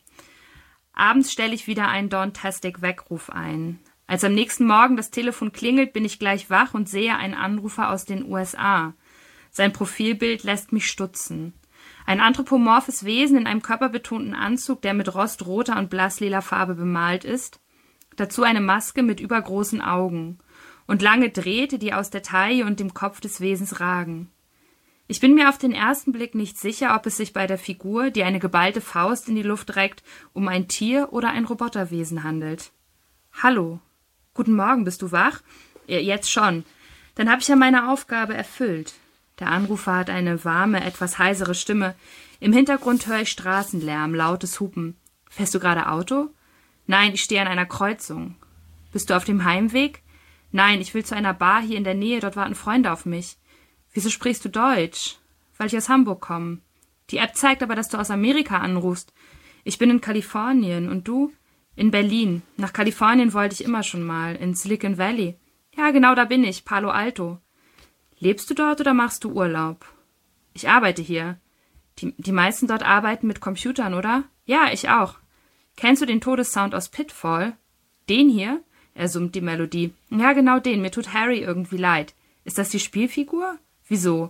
Abends stelle ich wieder einen Dawntastic Weckruf ein. Als am nächsten Morgen das Telefon klingelt, bin ich gleich wach und sehe einen Anrufer aus den U S A. Sein Profilbild lässt mich stutzen. Ein anthropomorphes Wesen in einem körperbetonten Anzug, der mit rostroter und blasslila Farbe bemalt ist. Dazu eine Maske mit übergroßen Augen und lange Drähte, die aus der Taille und dem Kopf des Wesens ragen. Ich bin mir auf den ersten Blick nicht sicher, ob es sich bei der Figur, die eine geballte Faust in die Luft reckt, um ein Tier oder ein Roboterwesen handelt. »Hallo. Guten Morgen, bist du wach?« Ja, »jetzt schon. Dann habe ich ja meine Aufgabe erfüllt.« Der Anrufer hat eine warme, etwas heisere Stimme. Im Hintergrund höre ich Straßenlärm, lautes Hupen. »Fährst du gerade Auto?« »Nein, ich stehe an einer Kreuzung.« »Bist du auf dem Heimweg?« »Nein, ich will zu einer Bar hier in der Nähe, dort warten Freunde auf mich.« »Wieso sprichst du Deutsch?« »Weil ich aus Hamburg komme.« »Die App zeigt aber, dass du aus Amerika anrufst.« »Ich bin in Kalifornien. Und du?« »In Berlin. Nach Kalifornien wollte ich immer schon mal. In Silicon Valley.« »Ja, genau da bin ich. Palo Alto.« »Lebst du dort oder machst du Urlaub?« »Ich arbeite hier.« Die, die meisten dort arbeiten mit Computern, oder?« »Ja, ich auch.« »Kennst du den Todessound aus Pitfall?« »Den hier?« Er summt die Melodie. »Ja, genau den. Mir tut Harry irgendwie leid. Ist das die Spielfigur?« »Wieso?«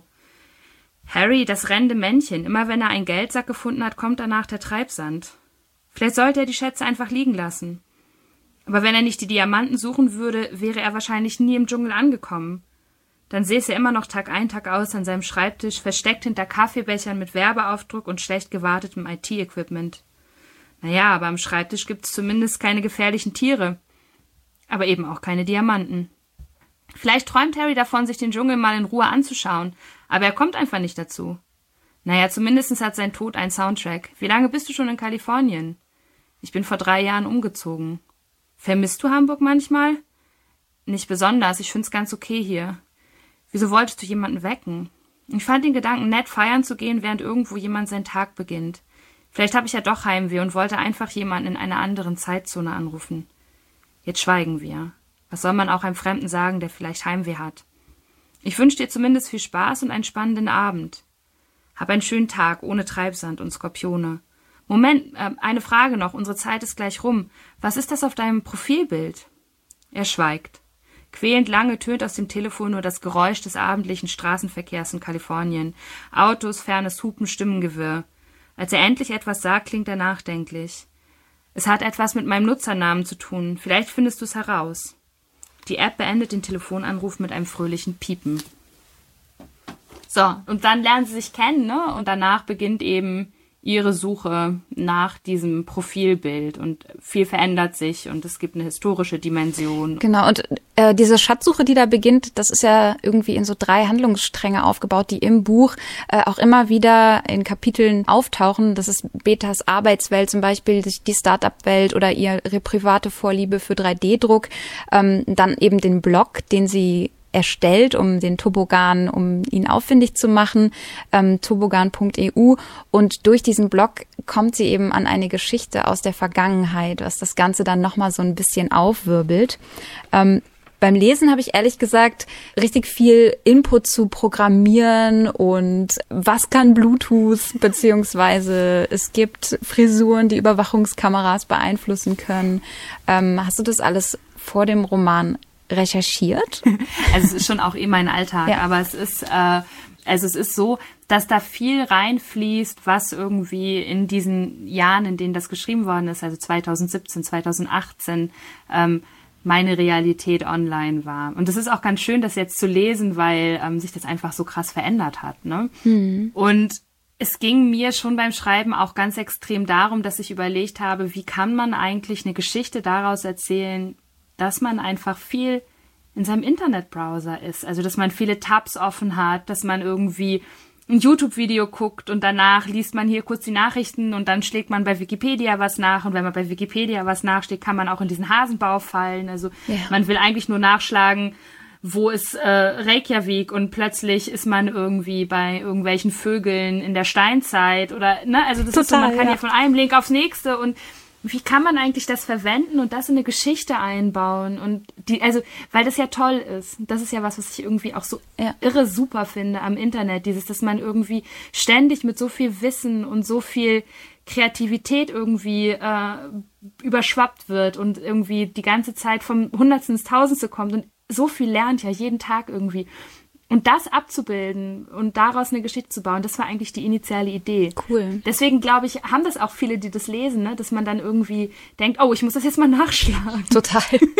»Harry, das rennende Männchen. Immer wenn er einen Geldsack gefunden hat, kommt danach der Treibsand. Vielleicht sollte er die Schätze einfach liegen lassen. Aber wenn er nicht die Diamanten suchen würde, wäre er wahrscheinlich nie im Dschungel angekommen. Dann säße er immer noch Tag ein, Tag aus an seinem Schreibtisch, versteckt hinter Kaffeebechern mit Werbeaufdruck und schlecht gewartetem I T-Equipment. Naja, aber am Schreibtisch gibt's zumindest keine gefährlichen Tiere. Aber eben auch keine Diamanten. Vielleicht träumt Harry davon, sich den Dschungel mal in Ruhe anzuschauen, aber er kommt einfach nicht dazu. Naja, zumindest hat sein Tod einen Soundtrack. Wie lange bist du schon in Kalifornien? Ich bin vor drei Jahren umgezogen. Vermisst du Hamburg manchmal? Nicht besonders, ich find's ganz okay hier. Wieso wolltest du jemanden wecken? Ich fand den Gedanken nett, feiern zu gehen, während irgendwo jemand seinen Tag beginnt. Vielleicht habe ich ja doch Heimweh und wollte einfach jemanden in einer anderen Zeitzone anrufen. Jetzt schweigen wir. Was soll man auch einem Fremden sagen, der vielleicht Heimweh hat? Ich wünsche dir zumindest viel Spaß und einen spannenden Abend. Hab einen schönen Tag ohne Treibsand und Skorpione. Moment, äh, eine Frage noch, unsere Zeit ist gleich rum. Was ist das auf deinem Profilbild? Er schweigt. Quälend lange tönt aus dem Telefon nur das Geräusch des abendlichen Straßenverkehrs in Kalifornien. Autos, fernes Hupen, Stimmengewirr. Als er endlich etwas sagt, klingt er nachdenklich. Es hat etwas mit meinem Nutzernamen zu tun. Vielleicht findest du es heraus. Die App beendet den Telefonanruf mit einem fröhlichen Piepen. So, und dann lernen sie sich kennen, ne? Und danach beginnt eben ihre Suche nach diesem Profilbild und viel verändert sich und es gibt eine historische Dimension. Genau, und äh, diese Schatzsuche, die da beginnt, das ist ja irgendwie in so drei Handlungsstränge aufgebaut, die im Buch äh, auch immer wieder in Kapiteln auftauchen. Das ist Betas Arbeitswelt zum Beispiel, die Start-up-Welt oder ihre private Vorliebe für drei D Druck. Ähm, dann eben den Blog, den sie erstellt, um den Tobogan, um ihn auffindig zu machen, ähm, tobogan punkt e u. Und durch diesen Blog kommt sie eben an eine Geschichte aus der Vergangenheit, was das Ganze dann nochmal so ein bisschen aufwirbelt. Ähm, beim Lesen habe ich ehrlich gesagt richtig viel Input zu Programmieren und was kann Bluetooth, beziehungsweise es gibt Frisuren, die Überwachungskameras beeinflussen können. Ähm, hast du das alles vor dem Roman recherchiert? Also es ist schon auch eh mein Alltag, ja. Aber es ist, äh, also es ist so, dass da viel reinfließt, was irgendwie in diesen Jahren, in denen das geschrieben worden ist, also zweitausendsiebzehn, zweitausendachtzehn, ähm, meine Realität online war. Und das ist auch ganz schön, das jetzt zu lesen, weil ähm, sich das einfach so krass verändert hat, ne? Mhm. Und es ging mir schon beim Schreiben auch ganz extrem darum, dass ich überlegt habe, wie kann man eigentlich eine Geschichte daraus erzählen, dass man einfach viel in seinem Internetbrowser ist. Also, dass man viele Tabs offen hat, dass man irgendwie ein YouTube-Video guckt und danach liest man hier kurz die Nachrichten und dann schlägt man bei Wikipedia was nach. Und wenn man bei Wikipedia was nachschlägt, kann man auch in diesen Hasenbau fallen. Also, ja. Man will eigentlich nur nachschlagen, wo ist äh, Reykjavik und plötzlich ist man irgendwie bei irgendwelchen Vögeln in der Steinzeit oder, ne? Also, das Total, ist so, man kann ja. ja von einem Link aufs nächste und wie kann man eigentlich das verwenden und das in eine Geschichte einbauen? Und die, also, weil das ja toll ist. Das ist ja was, was ich irgendwie auch so ja. irre super finde am Internet. Dieses, dass man irgendwie ständig mit so viel Wissen und so viel Kreativität irgendwie äh, überschwappt wird und irgendwie die ganze Zeit vom Hundertsten ins Tausendste kommt und so viel lernt ja jeden Tag irgendwie. Und das abzubilden und daraus eine Geschichte zu bauen, das war eigentlich die initiale Idee. Cool. Deswegen, glaube ich, haben das auch viele, die das lesen, ne? Dass man dann irgendwie denkt, oh, ich muss das jetzt mal nachschlagen. Total.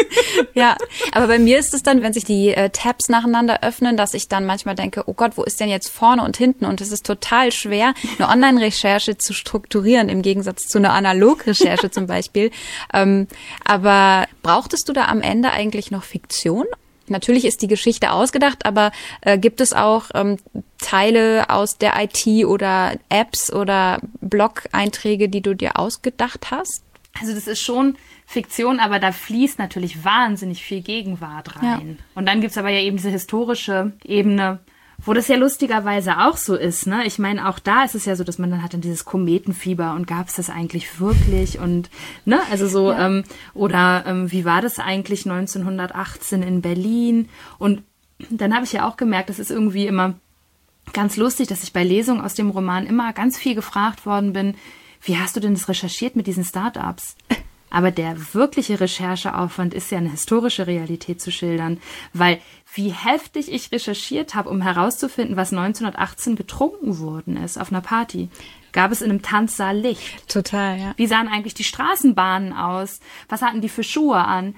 Ja, aber bei mir ist es dann, wenn sich die äh, Tabs nacheinander öffnen, dass ich dann manchmal denke, oh Gott, wo ist denn jetzt vorne und hinten? Und es ist total schwer, eine Online-Recherche zu strukturieren, im Gegensatz zu einer Analog-Recherche zum Beispiel. Ähm, aber brauchtest du da am Ende eigentlich noch Fiktion? Natürlich ist die Geschichte ausgedacht, aber äh, gibt es auch ähm, Teile aus der I T oder Apps oder Blog-Einträge, die du dir ausgedacht hast? Also das ist schon Fiktion, aber da fließt natürlich wahnsinnig viel Gegenwart rein. Ja. Und dann gibt's aber ja eben diese historische Ebene, wo das ja lustigerweise auch so ist, ne? Ich meine, auch da ist es ja so, dass man dann hat dann dieses Kometenfieber und gab es das eigentlich wirklich und, ne? Also so, ja. ähm, oder ähm, wie war das eigentlich neunzehnhundertachtzehn in Berlin? Und dann habe ich ja auch gemerkt, das ist irgendwie immer ganz lustig, dass ich bei Lesungen aus dem Roman immer ganz viel gefragt worden bin, wie hast du denn das recherchiert mit diesen Startups? Aber der wirkliche Rechercheaufwand ist ja eine historische Realität zu schildern, weil wie heftig ich recherchiert habe, um herauszufinden, was neunzehnhundertachtzehn getrunken worden ist auf einer Party. Gab es in einem Tanzsaal Licht? Total, ja. Wie sahen eigentlich die Straßenbahnen aus? Was hatten die für Schuhe an?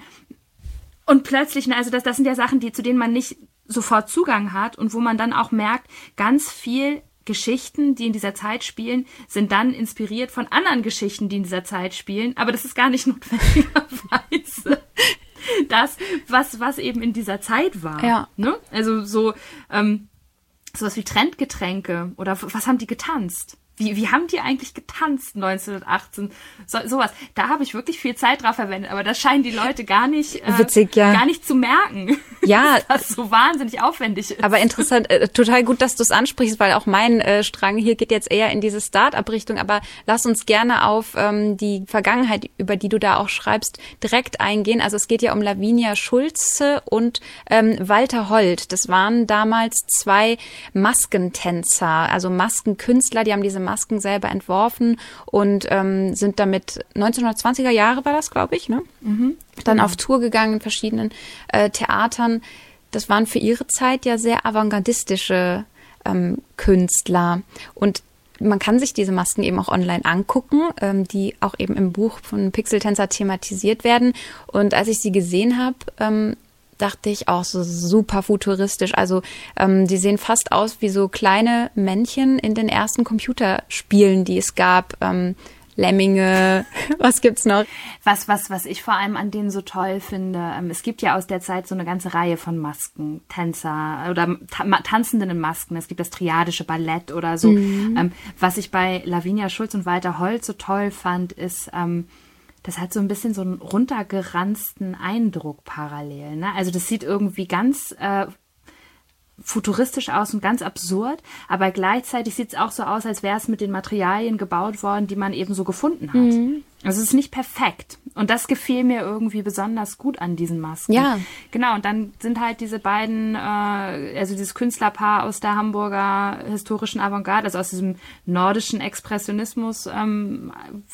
Und plötzlich, also das, das sind ja Sachen, die, zu denen man nicht sofort Zugang hat und wo man dann auch merkt, ganz viel Geschichten, die in dieser Zeit spielen, sind dann inspiriert von anderen Geschichten, die in dieser Zeit spielen. Aber das ist gar nicht notwendigerweise das, was, was eben in dieser Zeit war. Ja. Ne? Also so, ähm, sowas wie Trendgetränke oder was haben die getanzt? Wie, wie haben die eigentlich getanzt neunzehnhundertachtzehn? So, sowas. Da habe ich wirklich viel Zeit drauf verwendet, aber das scheinen die Leute gar nicht, äh, Witzig, ja. gar nicht zu merken. Ja. Dass das so wahnsinnig aufwendig ist. Aber interessant, äh, total gut, dass du es ansprichst, weil auch mein äh, Strang hier geht jetzt eher in diese Start-up-Richtung. Aber lass uns gerne auf ähm, die Vergangenheit, über die du da auch schreibst, direkt eingehen. Also es geht ja um Lavinia Schulze und ähm, Walter Holt. Das waren damals zwei Maskentänzer, also Maskenkünstler, die haben diese Masken selber entworfen und ähm, sind damit neunzehnhundertzwanziger Jahre war das, glaube ich, ne? Mhm. Dann auf Tour gegangen in verschiedenen äh, Theatern. Das waren für ihre Zeit ja sehr avantgardistische ähm, Künstler. Und man kann sich diese Masken eben auch online angucken, ähm, die auch eben im Buch von Pixeltänzer thematisiert werden. Und als ich sie gesehen habe, ähm, dachte ich auch so super futuristisch. Also ähm, die sehen fast aus wie so kleine Männchen in den ersten Computerspielen, die es gab. Ähm, Lemminge, was gibt's noch? Was, was, was ich vor allem an denen so toll finde, ähm, es gibt ja aus der Zeit so eine ganze Reihe von Masken, Tänzer oder ta- Tanzenden in Masken. Es gibt das triadische Ballett oder so. Mhm. Ähm, was ich bei Lavinia Schulz und Walter Holt so toll fand, ist, ähm, das hat so ein bisschen so einen runtergeranzten Eindruck parallel. Ne? Also das sieht irgendwie ganz äh, futuristisch aus und ganz absurd, aber gleichzeitig sieht es auch so aus, als wäre es mit den Materialien gebaut worden, die man eben so gefunden hat. Mhm. Also es ist nicht perfekt. Und das gefiel mir irgendwie besonders gut an diesen Masken. Ja. Genau, und dann sind halt diese beiden, äh, also dieses Künstlerpaar aus der Hamburger historischen Avantgarde, also aus diesem nordischen Expressionismus, ähm,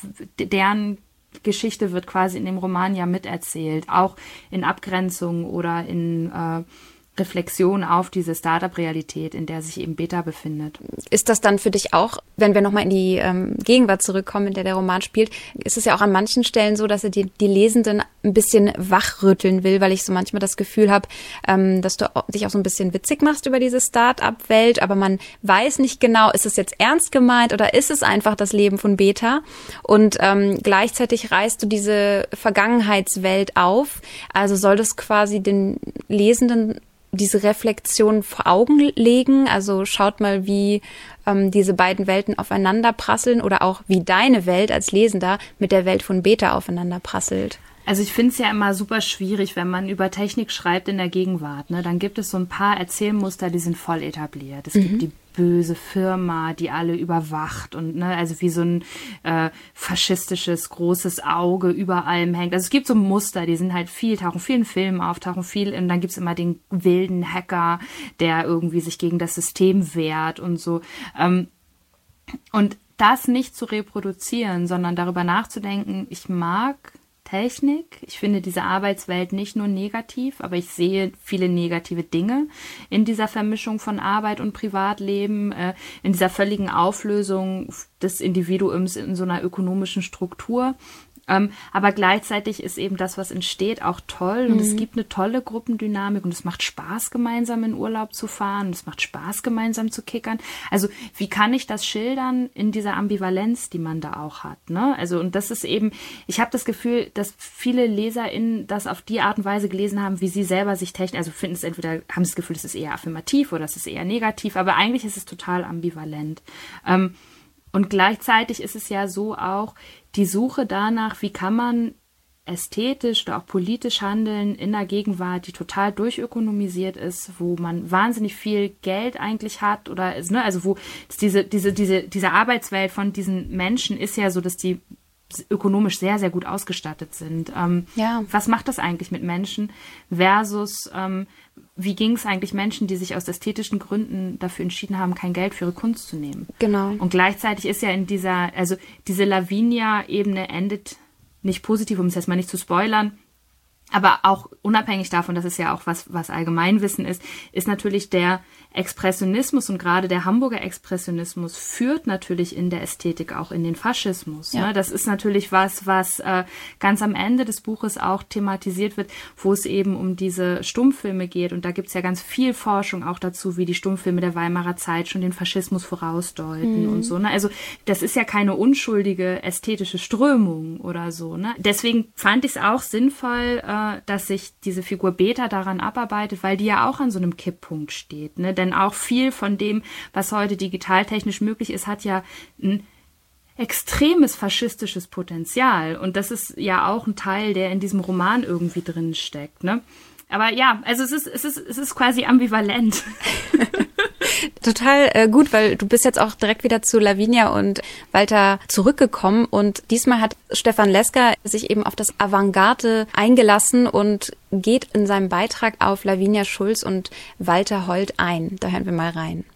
deren Geschichte wird quasi in dem Roman ja miterzählt, auch in Abgrenzung oder in äh, Reflexion auf diese Startup-Realität, in der sich eben Beta befindet. Ist das dann für dich auch, wenn wir nochmal in die ähm, Gegenwart zurückkommen, in der der Roman spielt, ist es ja auch an manchen Stellen so, dass er die, die Lesenden ein bisschen wachrütteln will, weil ich so manchmal das Gefühl habe, ähm, dass du dich auch so ein bisschen witzig machst über diese Start-up-Welt, aber man weiß nicht genau, ist es jetzt ernst gemeint oder ist es einfach das Leben von Beta? Und ähm, gleichzeitig reißt du diese Vergangenheitswelt auf, also soll das quasi den Lesenden diese Reflexion vor Augen legen, also schaut mal, wie ähm, diese beiden Welten aufeinander prasseln oder auch wie deine Welt als Lesender mit der Welt von Beta aufeinander prasselt. Also ich finde es ja immer super schwierig, wenn man über Technik schreibt in der Gegenwart. Ne? Dann gibt es so ein paar Erzählmuster, die sind voll etabliert. Es mhm. gibt die böse Firma, die alle überwacht und ne, also wie so ein äh, faschistisches großes Auge über allem hängt. Also es gibt so Muster, die sind halt viel, tauchen viel in Filmen auf, tauchen viel und dann gibt's immer den wilden Hacker, der irgendwie sich gegen das System wehrt und so. Ähm, und das nicht zu reproduzieren, sondern darüber nachzudenken, ich mag Technik. Ich finde diese Arbeitswelt nicht nur negativ, aber ich sehe viele negative Dinge in dieser Vermischung von Arbeit und Privatleben, äh, in dieser völligen Auflösung des Individuums in so einer ökonomischen Struktur. Ähm, aber gleichzeitig ist eben das, was entsteht, auch toll und mhm. es gibt eine tolle Gruppendynamik und es macht Spaß, gemeinsam in Urlaub zu fahren, es macht Spaß, gemeinsam zu kickern. Also wie kann ich das schildern in dieser Ambivalenz, die man da auch hat, ne? Also und das ist eben, ich habe das Gefühl, dass viele LeserInnen das auf die Art und Weise gelesen haben, wie sie selber sich technisch, also finden es entweder, haben das Gefühl, es ist eher affirmativ oder es ist eher negativ, aber eigentlich ist es total ambivalent. Ähm, und gleichzeitig ist es ja so auch, die Suche danach, wie kann man ästhetisch oder auch politisch handeln in einer Gegenwart, die total durchökonomisiert ist, wo man wahnsinnig viel Geld eigentlich hat oder ne, also wo diese diese diese diese Arbeitswelt von diesen Menschen ist ja so, dass die ökonomisch sehr sehr gut ausgestattet sind. Ähm, ja. Was macht das eigentlich mit Menschen versus ähm, wie ging es eigentlich Menschen, die sich aus ästhetischen Gründen dafür entschieden haben, kein Geld für ihre Kunst zu nehmen? Genau. Und gleichzeitig ist ja in dieser, also diese Lavinia-Ebene endet nicht positiv, um es jetzt mal nicht zu spoilern, aber auch unabhängig davon, dass es ja auch was, was Allgemeinwissen ist, ist natürlich der Expressionismus und gerade der Hamburger Expressionismus führt natürlich in der Ästhetik auch in den Faschismus. Ja. Ne? Das ist natürlich was, was äh, ganz am Ende des Buches auch thematisiert wird, wo es eben um diese Stummfilme geht. Und da gibt es ja ganz viel Forschung auch dazu, wie die Stummfilme der Weimarer Zeit schon den Faschismus vorausdeuten mhm. und so. Ne? Also das ist ja keine unschuldige ästhetische Strömung oder so. Ne? Deswegen fand ich es auch sinnvoll, äh, nur, dass sich diese Figur Beta daran abarbeitet, weil die ja auch an so einem Kipppunkt steht. Ne? Denn auch viel von dem, was heute digitaltechnisch möglich ist, hat ja ein extremes faschistisches Potenzial. Und das ist ja auch ein Teil, der in diesem Roman irgendwie drin steckt. Ne? Aber ja, also es ist, es ist, es ist quasi ambivalent. Total äh, gut, weil du bist jetzt auch direkt wieder zu Lavinia und Walter zurückgekommen und diesmal hat Stefan Leska sich eben auf das Avantgarde eingelassen und geht in seinem Beitrag auf Lavinia Schulz und Walter Holt ein. Da hören wir mal rein.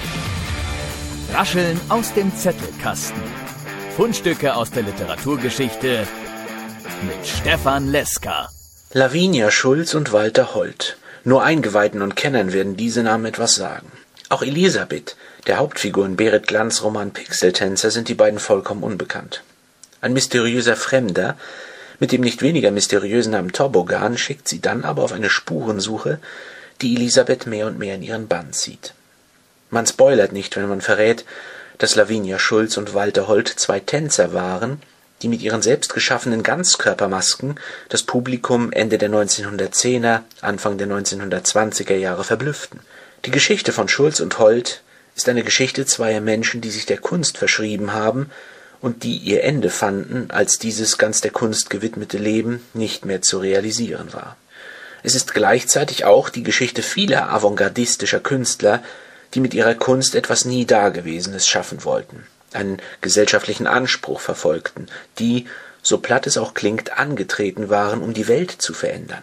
Rascheln aus dem Zettelkasten. Fundstücke aus der Literaturgeschichte mit Stefan Leska. Lavinia Schulz und Walter Holt. Nur Eingeweihten und Kennern werden diese Namen etwas sagen. Auch Elisabeth, der Hauptfigur in Berit Glanz' Roman Pixeltänzer, sind die beiden vollkommen unbekannt. Ein mysteriöser Fremder mit dem nicht weniger mysteriösen Namen Toboggan schickt sie dann aber auf eine Spurensuche, die Elisabeth mehr und mehr in ihren Bann zieht. Man spoilert nicht, wenn man verrät, dass Lavinia Schulz und Walter Holt zwei Tänzer waren, die mit ihren selbst geschaffenen Ganzkörpermasken das Publikum Ende der neunzehnhundertzehner, Anfang der neunzehnhundertzwanziger Jahre verblüfften. Die Geschichte von Schulz und Holt ist eine Geschichte zweier Menschen, die sich der Kunst verschrieben haben und die ihr Ende fanden, als dieses ganz der Kunst gewidmete Leben nicht mehr zu realisieren war. Es ist gleichzeitig auch die Geschichte vieler avantgardistischer Künstler, die mit ihrer Kunst etwas nie Dagewesenes schaffen wollten, einen gesellschaftlichen Anspruch verfolgten, die, so platt es auch klingt, angetreten waren, um die Welt zu verändern.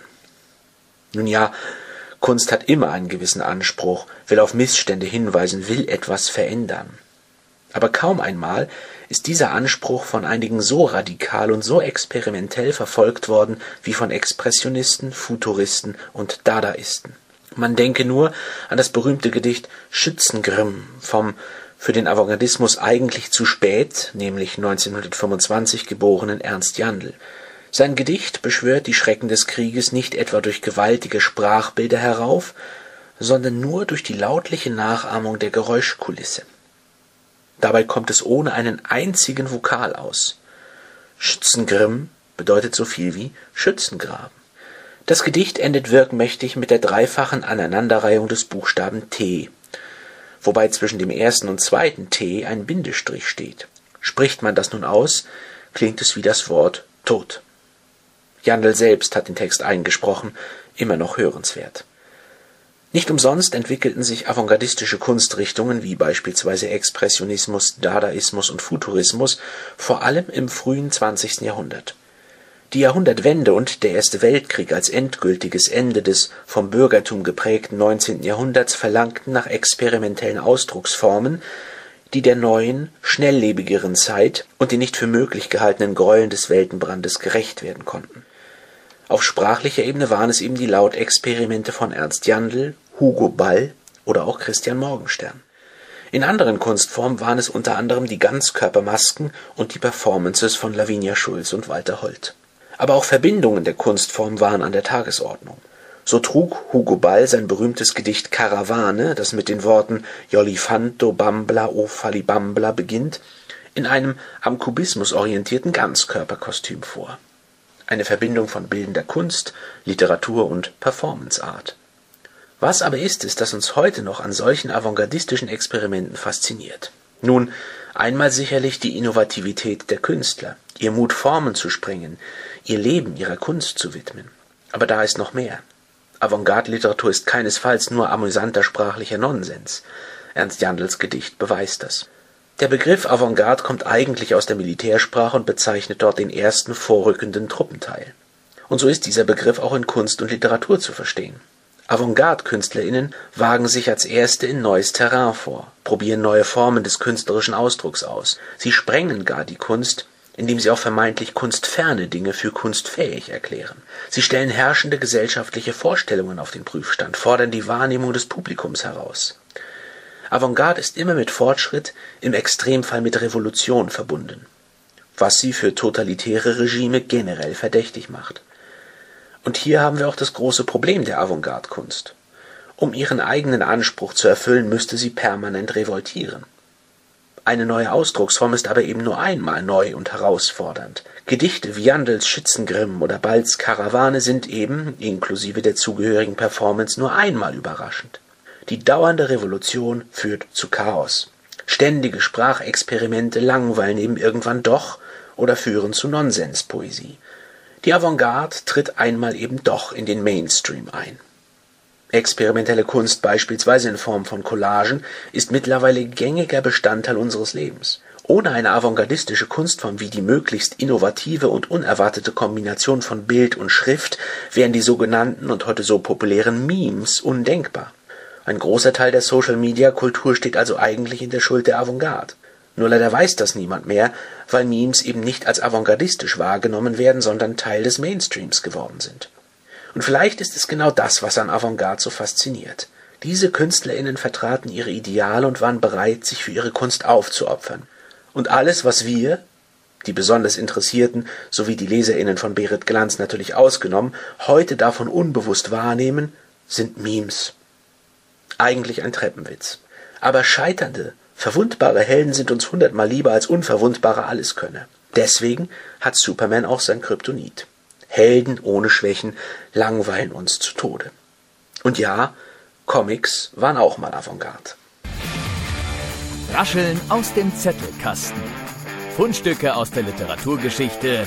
Nun ja, Kunst hat immer einen gewissen Anspruch, will auf Missstände hinweisen, will etwas verändern. Aber kaum einmal ist dieser Anspruch von einigen so radikal und so experimentell verfolgt worden wie von Expressionisten, Futuristen und Dadaisten. Man denke nur an das berühmte Gedicht Schützengrimm vom für den Avantgardismus eigentlich zu spät, nämlich neunzehnhundertfünfundzwanzig geborenen Ernst Jandl. Sein Gedicht beschwört die Schrecken des Krieges nicht etwa durch gewaltige Sprachbilder herauf, sondern nur durch die lautliche Nachahmung der Geräuschkulisse. Dabei kommt es ohne einen einzigen Vokal aus. Schützengrimm bedeutet so viel wie Schützengraben. Das Gedicht endet wirkmächtig mit der dreifachen Aneinanderreihung des Buchstaben T, wobei zwischen dem ersten und zweiten T ein Bindestrich steht. Spricht man das nun aus, klingt es wie das Wort Tod. Jandl selbst hat den Text eingesprochen, immer noch hörenswert. Nicht umsonst entwickelten sich avantgardistische Kunstrichtungen wie beispielsweise Expressionismus, Dadaismus und Futurismus vor allem im frühen zwanzigsten Jahrhundert. Die Jahrhundertwende und der Erste Weltkrieg als endgültiges Ende des vom Bürgertum geprägten neunzehnten Jahrhunderts verlangten nach experimentellen Ausdrucksformen, die der neuen, schnelllebigeren Zeit und den nicht für möglich gehaltenen Gräueln des Weltenbrandes gerecht werden konnten. Auf sprachlicher Ebene waren es eben die Lautexperimente von Ernst Jandl, Hugo Ball oder auch Christian Morgenstern. In anderen Kunstformen waren es unter anderem die Ganzkörpermasken und die Performances von Lavinia Schulz und Walter Holt. Aber auch Verbindungen der Kunstform waren an der Tagesordnung. So trug Hugo Ball sein berühmtes Gedicht Karawane, das mit den Worten Jolifanto Bambla o Falibambla beginnt, in einem am Kubismus orientierten Ganzkörperkostüm vor. Eine Verbindung von bildender Kunst, Literatur und Performanceart. Was aber ist es, das uns heute noch an solchen avantgardistischen Experimenten fasziniert? Nun, einmal sicherlich die Innovativität der Künstler, ihr Mut, Formen zu sprengen, ihr Leben ihrer Kunst zu widmen. Aber da ist noch mehr. Avantgarde-Literatur ist keinesfalls nur amüsanter sprachlicher Nonsens. Ernst Jandls Gedicht beweist das. Der Begriff Avantgarde kommt eigentlich aus der Militärsprache und bezeichnet dort den ersten vorrückenden Truppenteil. Und so ist dieser Begriff auch in Kunst und Literatur zu verstehen. Avantgarde-KünstlerInnen wagen sich als Erste in neues Terrain vor, probieren neue Formen des künstlerischen Ausdrucks aus. Sie sprengen gar die Kunst, indem sie auch vermeintlich kunstferne Dinge für kunstfähig erklären. Sie stellen herrschende gesellschaftliche Vorstellungen auf den Prüfstand, fordern die Wahrnehmung des Publikums heraus. Avantgarde ist immer mit Fortschritt, im Extremfall mit Revolution verbunden, was sie für totalitäre Regime generell verdächtig macht. Und hier haben wir auch das große Problem der Avantgarde-Kunst. Um ihren eigenen Anspruch zu erfüllen, müsste sie permanent revoltieren. Eine neue Ausdrucksform ist aber eben nur einmal neu und herausfordernd. Gedichte wie Jandls Schützengrimm oder Balz Karawane sind eben, inklusive der zugehörigen Performance, nur einmal überraschend. Die dauernde Revolution führt zu Chaos. Ständige Sprachexperimente langweilen eben irgendwann doch oder führen zu Nonsenspoesie. Die Avantgarde tritt einmal eben doch in den Mainstream ein. Experimentelle Kunst, beispielsweise in Form von Collagen, ist mittlerweile gängiger Bestandteil unseres Lebens. Ohne eine avantgardistische Kunstform wie die möglichst innovative und unerwartete Kombination von Bild und Schrift wären die sogenannten und heute so populären Memes undenkbar. Ein großer Teil der Social-Media-Kultur steht also eigentlich in der Schuld der Avantgarde. Nur leider weiß das niemand mehr, weil Memes eben nicht als avantgardistisch wahrgenommen werden, sondern Teil des Mainstreams geworden sind. Und vielleicht ist es genau das, was an Avantgarde so fasziniert. Diese KünstlerInnen vertraten ihre Ideale und waren bereit, sich für ihre Kunst aufzuopfern. Und alles, was wir, die besonders Interessierten sowie die LeserInnen von Berit Glanz natürlich ausgenommen, heute davon unbewusst wahrnehmen, sind Memes. Eigentlich ein Treppenwitz. Aber scheiternde, verwundbare Helden sind uns hundertmal lieber als unverwundbare Alleskönner. Deswegen hat Superman auch sein Kryptonit. Helden ohne Schwächen langweilen uns zu Tode. Und ja, Comics waren auch mal Avantgarde. Rascheln aus dem Zettelkasten. Fundstücke aus der Literaturgeschichte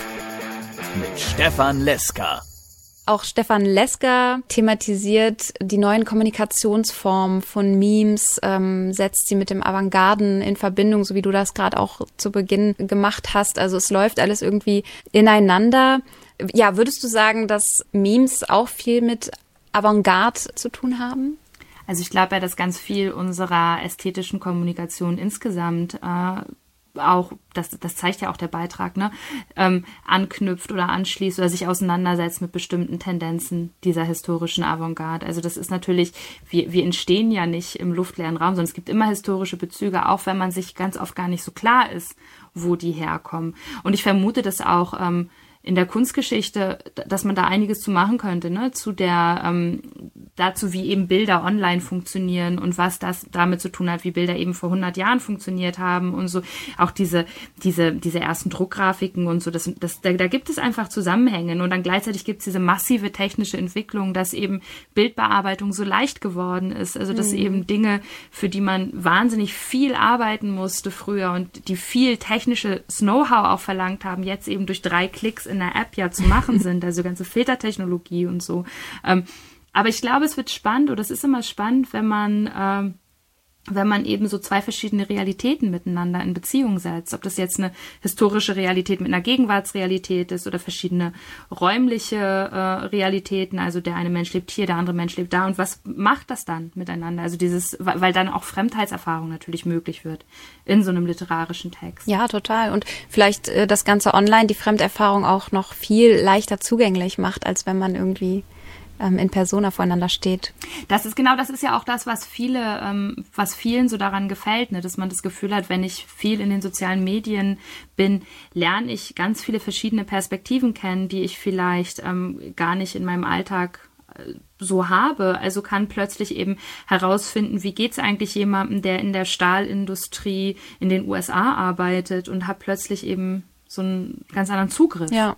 mit Stefan Leska. Auch Stefan Leska thematisiert die neuen Kommunikationsformen von Memes, ähm, setzt sie mit dem Avantgarden in Verbindung, so wie du das gerade auch zu Beginn gemacht hast. Also es läuft alles irgendwie ineinander. Ja, würdest du sagen, dass Memes auch viel mit Avantgarde zu tun haben? Also ich glaube ja, dass ganz viel unserer ästhetischen Kommunikation insgesamt äh, auch, das, das zeigt ja auch der Beitrag, ne, ähm, anknüpft oder anschließt oder sich auseinandersetzt mit bestimmten Tendenzen dieser historischen Avantgarde. Also das ist natürlich, wir, wir entstehen ja nicht im luftleeren Raum, sondern es gibt immer historische Bezüge, auch wenn man sich ganz oft gar nicht so klar ist, wo die herkommen. Und ich vermute, dass auch ähm, in der Kunstgeschichte, dass man da einiges zu machen könnte, ne, zu der, ähm, dazu, wie eben Bilder online funktionieren und was das damit zu tun hat, wie Bilder eben vor hundert Jahren funktioniert haben und so. Auch diese, diese, diese ersten Druckgrafiken und so, das, das, da, da gibt es einfach Zusammenhänge und dann gleichzeitig gibt es diese massive technische Entwicklung, dass eben Bildbearbeitung so leicht geworden ist. Also, dass mhm. eben Dinge, für die man wahnsinnig viel arbeiten musste früher und die viel technisches Know-how auch verlangt haben, jetzt eben durch drei Klicks in der App ja zu machen sind, also ganze Filtertechnologie und so. Ähm, aber ich glaube, es wird spannend oder es ist immer spannend, wenn man, ähm, wenn man eben so zwei verschiedene Realitäten miteinander in Beziehung setzt. Ob das jetzt eine historische Realität mit einer Gegenwartsrealität ist oder verschiedene räumliche äh, Realitäten, also der eine Mensch lebt hier, der andere Mensch lebt da und was macht das dann miteinander? Also dieses, weil dann auch Fremdheitserfahrung natürlich möglich wird in so einem literarischen Text. Ja, total. Und vielleicht äh, das Ganze online die Fremderfahrung auch noch viel leichter zugänglich macht, als wenn man irgendwie in Persona voreinander steht. Das ist genau, das ist ja auch das, was viele, ähm, was vielen so daran gefällt, ne? Dass man das Gefühl hat, wenn ich viel in den sozialen Medien bin, lerne ich ganz viele verschiedene Perspektiven kennen, die ich vielleicht ähm, gar nicht in meinem Alltag äh, so habe. Also kann plötzlich eben herausfinden, wie geht's eigentlich jemandem, der in der Stahlindustrie in den U S A arbeitet und hat plötzlich eben so einen ganz anderen Zugriff. Ja.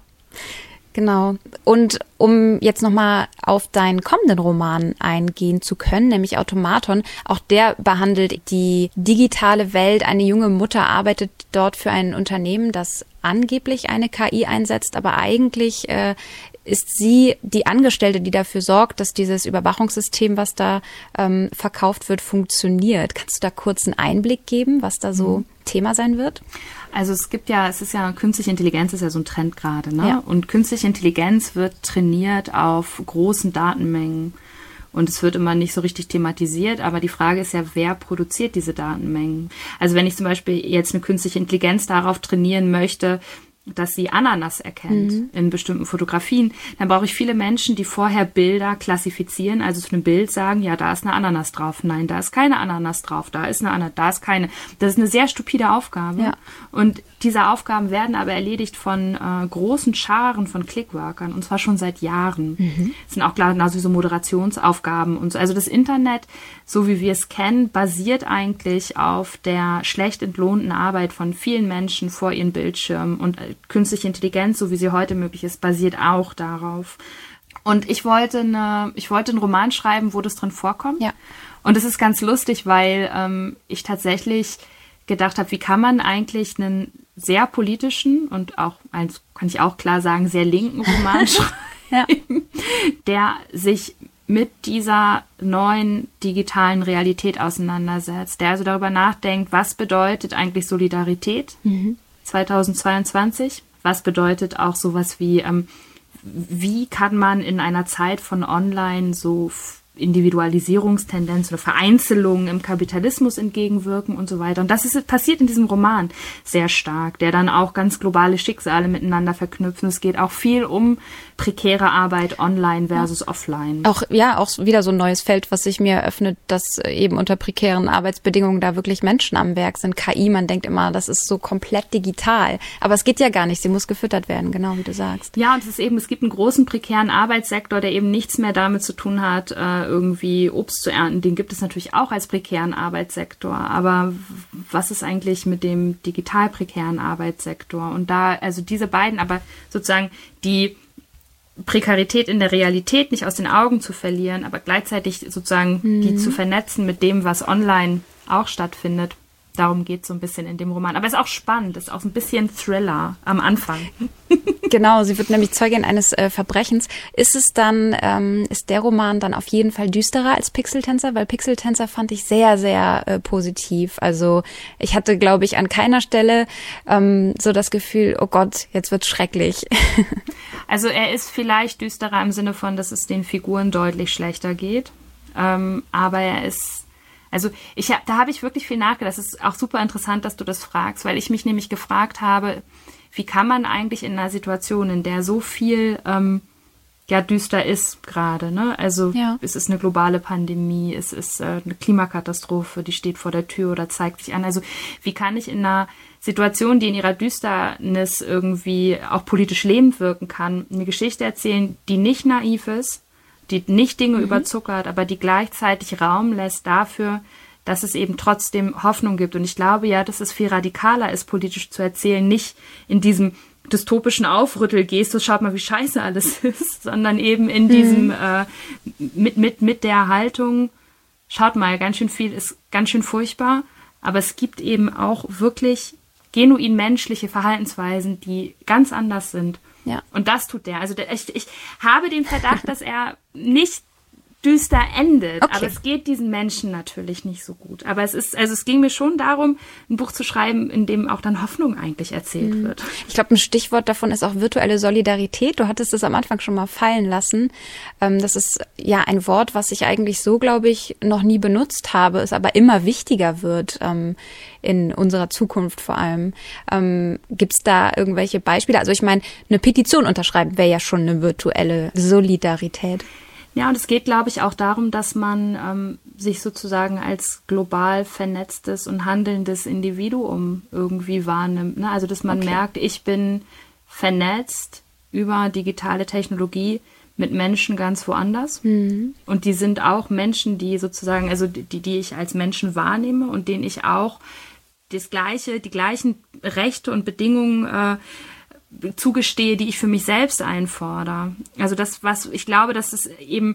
Genau. Und um jetzt nochmal auf deinen kommenden Roman eingehen zu können, nämlich Automaton, auch der behandelt die digitale Welt. Eine junge Mutter arbeitet dort für ein Unternehmen, das angeblich eine K I einsetzt, aber eigentlich äh, ist sie die Angestellte, die dafür sorgt, dass dieses Überwachungssystem, was da ähm, verkauft wird, funktioniert. Kannst du da kurz einen Einblick geben, was da so mhm. Thema sein wird? Also es gibt ja, es ist ja, künstliche Intelligenz ist ja so ein Trend gerade, ne? Ja. Und künstliche Intelligenz wird trainiert auf großen Datenmengen. Und es wird immer nicht so richtig thematisiert, aber die Frage ist ja, wer produziert diese Datenmengen? Also wenn ich zum Beispiel jetzt eine künstliche Intelligenz darauf trainieren möchte, dass sie Ananas erkennt Mhm. in bestimmten Fotografien, dann brauche ich viele Menschen, die vorher Bilder klassifizieren, also zu einem Bild sagen, ja, da ist eine Ananas drauf, nein, da ist keine Ananas drauf, da ist eine Ananas, da ist keine. Das ist eine sehr stupide Aufgabe. Ja. Und diese Aufgaben werden aber erledigt von äh, großen Scharen von Clickworkern, und zwar schon seit Jahren. Mhm. Das sind auch genauso so Moderationsaufgaben und so. Also das Internet, so wie wir es kennen, basiert eigentlich auf der schlecht entlohnten Arbeit von vielen Menschen vor ihren Bildschirmen, und äh, künstliche Intelligenz, so wie sie heute möglich ist, basiert auch darauf. Und ich wollte eine, ich wollte einen Roman schreiben, wo das drin vorkommt. Ja. Und es ist ganz lustig, weil ähm, ich tatsächlich gedacht habe, wie kann man eigentlich einen sehr politischen und auch, eins kann ich auch klar sagen, sehr linken Roman schreiben, Ja. der sich mit dieser neuen digitalen Realität auseinandersetzt, der also darüber nachdenkt, was bedeutet eigentlich Solidarität zweitausendzweiundzwanzig, was bedeutet auch sowas wie, ähm, wie kann man in einer Zeit von Online so Individualisierungstendenzen oder Vereinzelungen im Kapitalismus entgegenwirken und so weiter. Und das ist passiert in diesem Roman sehr stark, der dann auch ganz globale Schicksale miteinander verknüpft. Und es geht auch viel um prekäre Arbeit online versus offline. Auch, ja, auch wieder so ein neues Feld, was sich mir eröffnet, dass eben unter prekären Arbeitsbedingungen da wirklich Menschen am Werk sind. K I, man denkt immer, das ist so komplett digital. Aber es geht ja gar nicht, sie muss gefüttert werden, genau wie du sagst. Ja, und es ist eben, es gibt einen großen prekären Arbeitssektor, der eben nichts mehr damit zu tun hat, äh, irgendwie Obst zu ernten. Den gibt es natürlich auch als prekären Arbeitssektor. Aber was ist eigentlich mit dem digital prekären Arbeitssektor? Und da, also diese beiden, aber sozusagen die Prekarität in der Realität nicht aus den Augen zu verlieren, aber gleichzeitig sozusagen mhm. die zu vernetzen mit dem, was online auch stattfindet. Darum geht es so ein bisschen in dem Roman. Aber es ist auch spannend, es ist auch ein bisschen Thriller am Anfang. Genau, sie wird nämlich Zeugin eines äh, Verbrechens. Ist es dann, ähm, ist der Roman dann auf jeden Fall düsterer als Pixeltänzer? Weil Pixeltänzer fand ich sehr, sehr äh, positiv. Also ich hatte, glaube ich, an keiner Stelle ähm, so das Gefühl, oh Gott, jetzt wird's schrecklich. Also er ist vielleicht düsterer im Sinne von, dass es den Figuren deutlich schlechter geht. Ähm, aber er ist Also ich hab, da habe ich wirklich viel nachgedacht. Das ist auch super interessant, dass du das fragst, weil ich mich nämlich gefragt habe, wie kann man eigentlich in einer Situation, in der so viel ähm, ja düster ist gerade, ne? Also ja. Es ist eine globale Pandemie, es ist äh, eine Klimakatastrophe, die steht vor der Tür oder zeigt sich an. Also wie kann ich in einer Situation, die in ihrer Düsternis irgendwie auch politisch lebend wirken kann, eine Geschichte erzählen, die nicht naiv ist, die nicht Dinge mhm. überzuckert, aber die gleichzeitig Raum lässt dafür, dass es eben trotzdem Hoffnung gibt. Und ich glaube ja, dass es viel radikaler ist, politisch zu erzählen, nicht in diesem dystopischen Aufrüttelgestus, schaut mal, wie scheiße alles ist, sondern eben in mhm. diesem, äh, mit, mit, mit der Haltung, schaut mal, ganz schön viel ist ganz schön furchtbar, aber es gibt eben auch wirklich genuin menschliche Verhaltensweisen, die ganz anders sind. Ja. Und das tut der. Also der, ich, ich habe den Verdacht, dass er nicht düster endet. Okay. Aber es geht diesen Menschen natürlich nicht so gut. Aber es ist, also es ging mir schon darum, ein Buch zu schreiben, in dem auch dann Hoffnung eigentlich erzählt mhm. wird. Ich glaube, ein Stichwort davon ist auch virtuelle Solidarität. Du hattest es am Anfang schon mal fallen lassen. Das ist ja ein Wort, was ich eigentlich so, glaube ich, noch nie benutzt habe, es aber immer wichtiger wird in unserer Zukunft vor allem. Gibt es da irgendwelche Beispiele? Also ich meine, eine Petition unterschreiben wäre ja schon eine virtuelle Solidarität. Ja, und es geht, glaube ich, auch darum, dass man ähm, sich sozusagen als global vernetztes und handelndes Individuum irgendwie wahrnimmt. Ne? Also, dass man okay. merkt, ich bin vernetzt über digitale Technologie mit Menschen ganz woanders. Mhm. Und die sind auch Menschen, die sozusagen, also die, die ich als Menschen wahrnehme und denen ich auch das gleiche, die gleichen Rechte und Bedingungen äh, zugestehe, die ich für mich selbst einfordere. Also das, was ich glaube, dass es eben,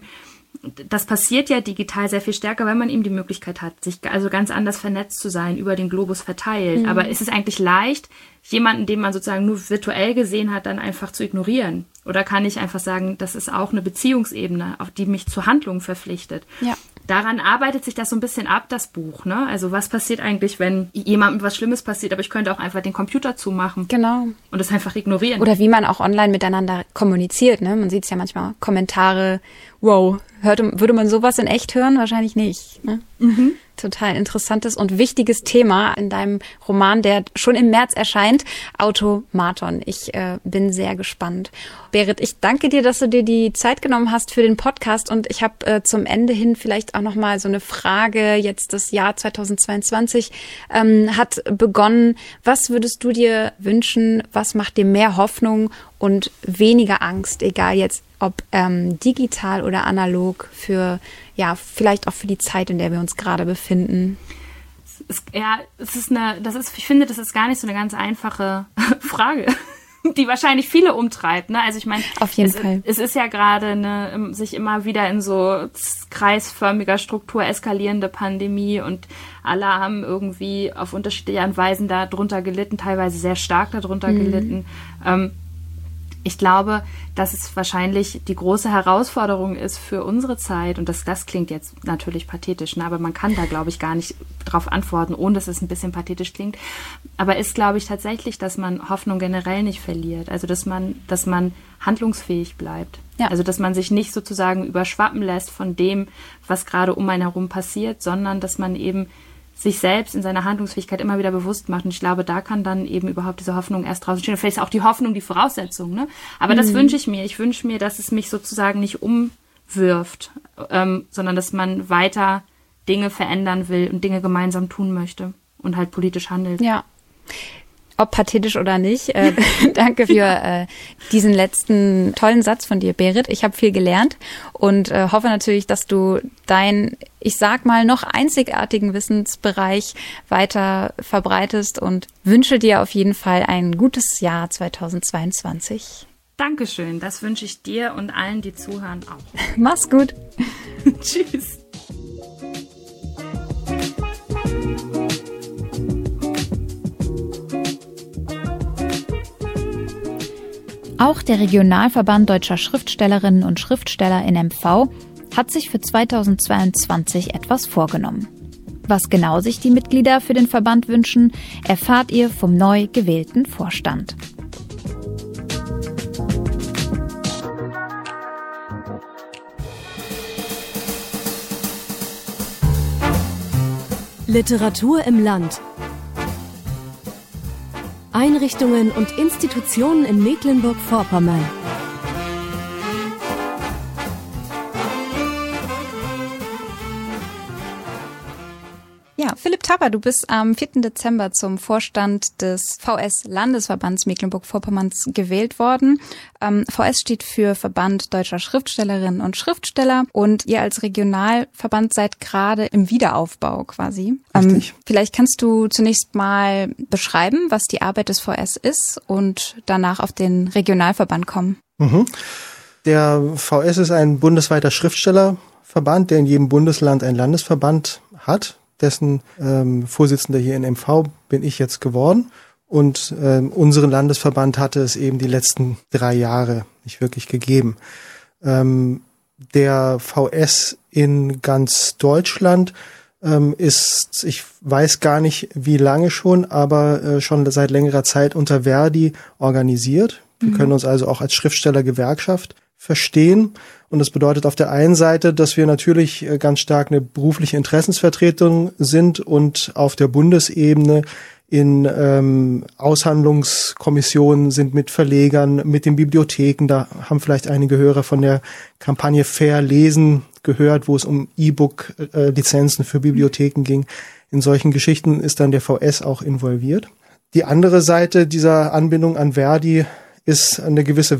das passiert ja digital sehr viel stärker, weil man eben die Möglichkeit hat, sich also ganz anders vernetzt zu sein, über den Globus verteilt. Mhm. Aber ist es eigentlich leicht, jemanden, den man sozusagen nur virtuell gesehen hat, dann einfach zu ignorieren? Oder kann ich einfach sagen, das ist auch eine Beziehungsebene, auf die mich zu Handlungen verpflichtet? Ja. Daran arbeitet sich das so ein bisschen ab, das Buch, ne? Also was passiert eigentlich, wenn jemandem was Schlimmes passiert, aber ich könnte auch einfach den Computer zumachen. Genau. Und es einfach ignorieren. Oder wie man auch online miteinander kommuniziert, ne? Man sieht es ja manchmal, Kommentare, wow, hörte, würde man sowas in echt hören? Wahrscheinlich nicht, ne? Mhm. Total interessantes und wichtiges Thema in deinem Roman, der schon im März erscheint, Automaton. Ich äh, bin sehr gespannt. Berit, ich danke dir, dass du dir die Zeit genommen hast für den Podcast und ich habe äh, zum Ende hin vielleicht auch noch mal so eine Frage. Jetzt das Jahr zweitausendzweiundzwanzig ähm, hat begonnen. Was würdest du dir wünschen? Was macht dir mehr Hoffnung und weniger Angst, egal jetzt ob ähm, digital oder analog, für ja vielleicht auch für die Zeit, in der wir uns gerade befinden? Es, ja, es ist eine, das ist, ich finde, das ist gar nicht so eine ganz einfache Frage, die wahrscheinlich viele umtreibt. Ne? Also ich meine, auf jeden es, Fall. Es ist ja gerade eine sich immer wieder in so kreisförmiger Struktur eskalierende Pandemie und alle haben irgendwie auf unterschiedliche Art und Weisen darunter gelitten, teilweise sehr stark darunter mhm. gelitten. Ähm, Ich glaube, dass es wahrscheinlich die große Herausforderung ist für unsere Zeit, und das, das klingt jetzt natürlich pathetisch, ne, aber man kann da, glaube ich, gar nicht drauf antworten, ohne dass es ein bisschen pathetisch klingt. Aber ist, glaube ich, tatsächlich, dass man Hoffnung generell nicht verliert. Also, dass man, dass man handlungsfähig bleibt. Ja. Also, dass man sich nicht sozusagen überschwappen lässt von dem, was gerade um einen herum passiert, sondern dass man eben sich selbst in seiner Handlungsfähigkeit immer wieder bewusst macht. Und ich glaube, da kann dann eben überhaupt diese Hoffnung erst draußen stehen. Und vielleicht ist auch die Hoffnung die Voraussetzung, ne? Aber mhm. das wünsche ich mir. Ich wünsche mir, dass es mich sozusagen nicht umwirft, ähm, sondern dass man weiter Dinge verändern will und Dinge gemeinsam tun möchte und halt politisch handelt. Ja. Ob pathetisch oder nicht. Äh, danke für äh, diesen letzten tollen Satz von dir, Berit. Ich habe viel gelernt und äh, hoffe natürlich, dass du dein, ich sag mal, noch einzigartigen Wissensbereich weiter verbreitest und wünsche dir auf jeden Fall ein gutes Jahr zweitausendzweiundzwanzig. Dankeschön. Das wünsche ich dir und allen, die zuhören, auch. Mach's gut. Tschüss. Auch der Regionalverband Deutscher Schriftstellerinnen und Schriftsteller in M V hat sich für zweitausendzweiundzwanzig etwas vorgenommen. Was genau sich die Mitglieder für den Verband wünschen, erfahrt ihr vom neu gewählten Vorstand. Literatur im Land. Einrichtungen und Institutionen in Mecklenburg-Vorpommern. Ja, Philipp Tapper, du bist am vierten Dezember zum Vorstand des V S-Landesverbands Mecklenburg-Vorpommerns gewählt worden. Ähm, V S steht für Verband Deutscher Schriftstellerinnen und Schriftsteller und ihr als Regionalverband seid gerade im Wiederaufbau quasi. Ähm, vielleicht kannst du zunächst mal beschreiben, was die Arbeit des V S ist und danach auf den Regionalverband kommen. Mhm. Der V S ist ein bundesweiter Schriftstellerverband, der in jedem Bundesland einen Landesverband hat. Dessen ähm, Vorsitzender hier in M V bin ich jetzt geworden. Und ähm, unseren Landesverband hatte es eben die letzten drei Jahre nicht wirklich gegeben. Ähm, der V S in ganz Deutschland ähm, ist, ich weiß gar nicht wie lange schon, aber äh, schon seit längerer Zeit unter Verdi organisiert. Wir mhm. können uns also auch als Schriftstellergewerkschaft verstehen. Und das bedeutet auf der einen Seite, dass wir natürlich ganz stark eine berufliche Interessensvertretung sind und auf der Bundesebene in ähm, Aushandlungskommissionen sind mit Verlegern, mit den Bibliotheken. Da haben vielleicht einige Hörer von der Kampagne Fair Lesen gehört, wo es um E-Book-Lizenzen für Bibliotheken ging. In solchen Geschichten ist dann der V S auch involviert. Die andere Seite dieser Anbindung an Verdi ist eine gewisse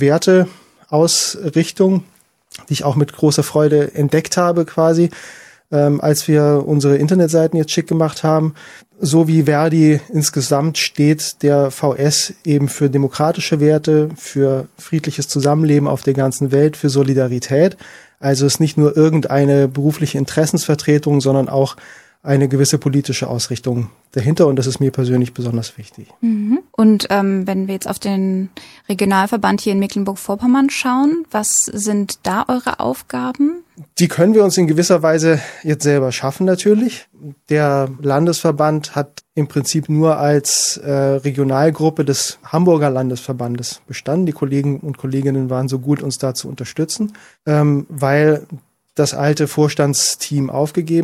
Werteausrichtung, die ich auch mit großer Freude entdeckt habe quasi, ähm, als wir unsere Internetseiten jetzt schick gemacht haben. So wie Verdi insgesamt steht der V S eben für demokratische Werte, für friedliches Zusammenleben auf der ganzen Welt, für Solidarität. Also es ist nicht nur irgendeine berufliche Interessensvertretung, sondern auch eine gewisse politische Ausrichtung dahinter, und das ist mir persönlich besonders wichtig. Mhm. Und ähm, wenn wir jetzt auf den Regionalverband hier in Mecklenburg-Vorpommern schauen, was sind da eure Aufgaben? Die können wir uns in gewisser Weise jetzt selber schaffen natürlich. Der Landesverband hat im Prinzip nur als äh, Regionalgruppe des Hamburger Landesverbandes bestanden. Die Kollegen und Kolleginnen waren so gut, uns da zu unterstützen, ähm, weil das alte Vorstandsteam aufgegeben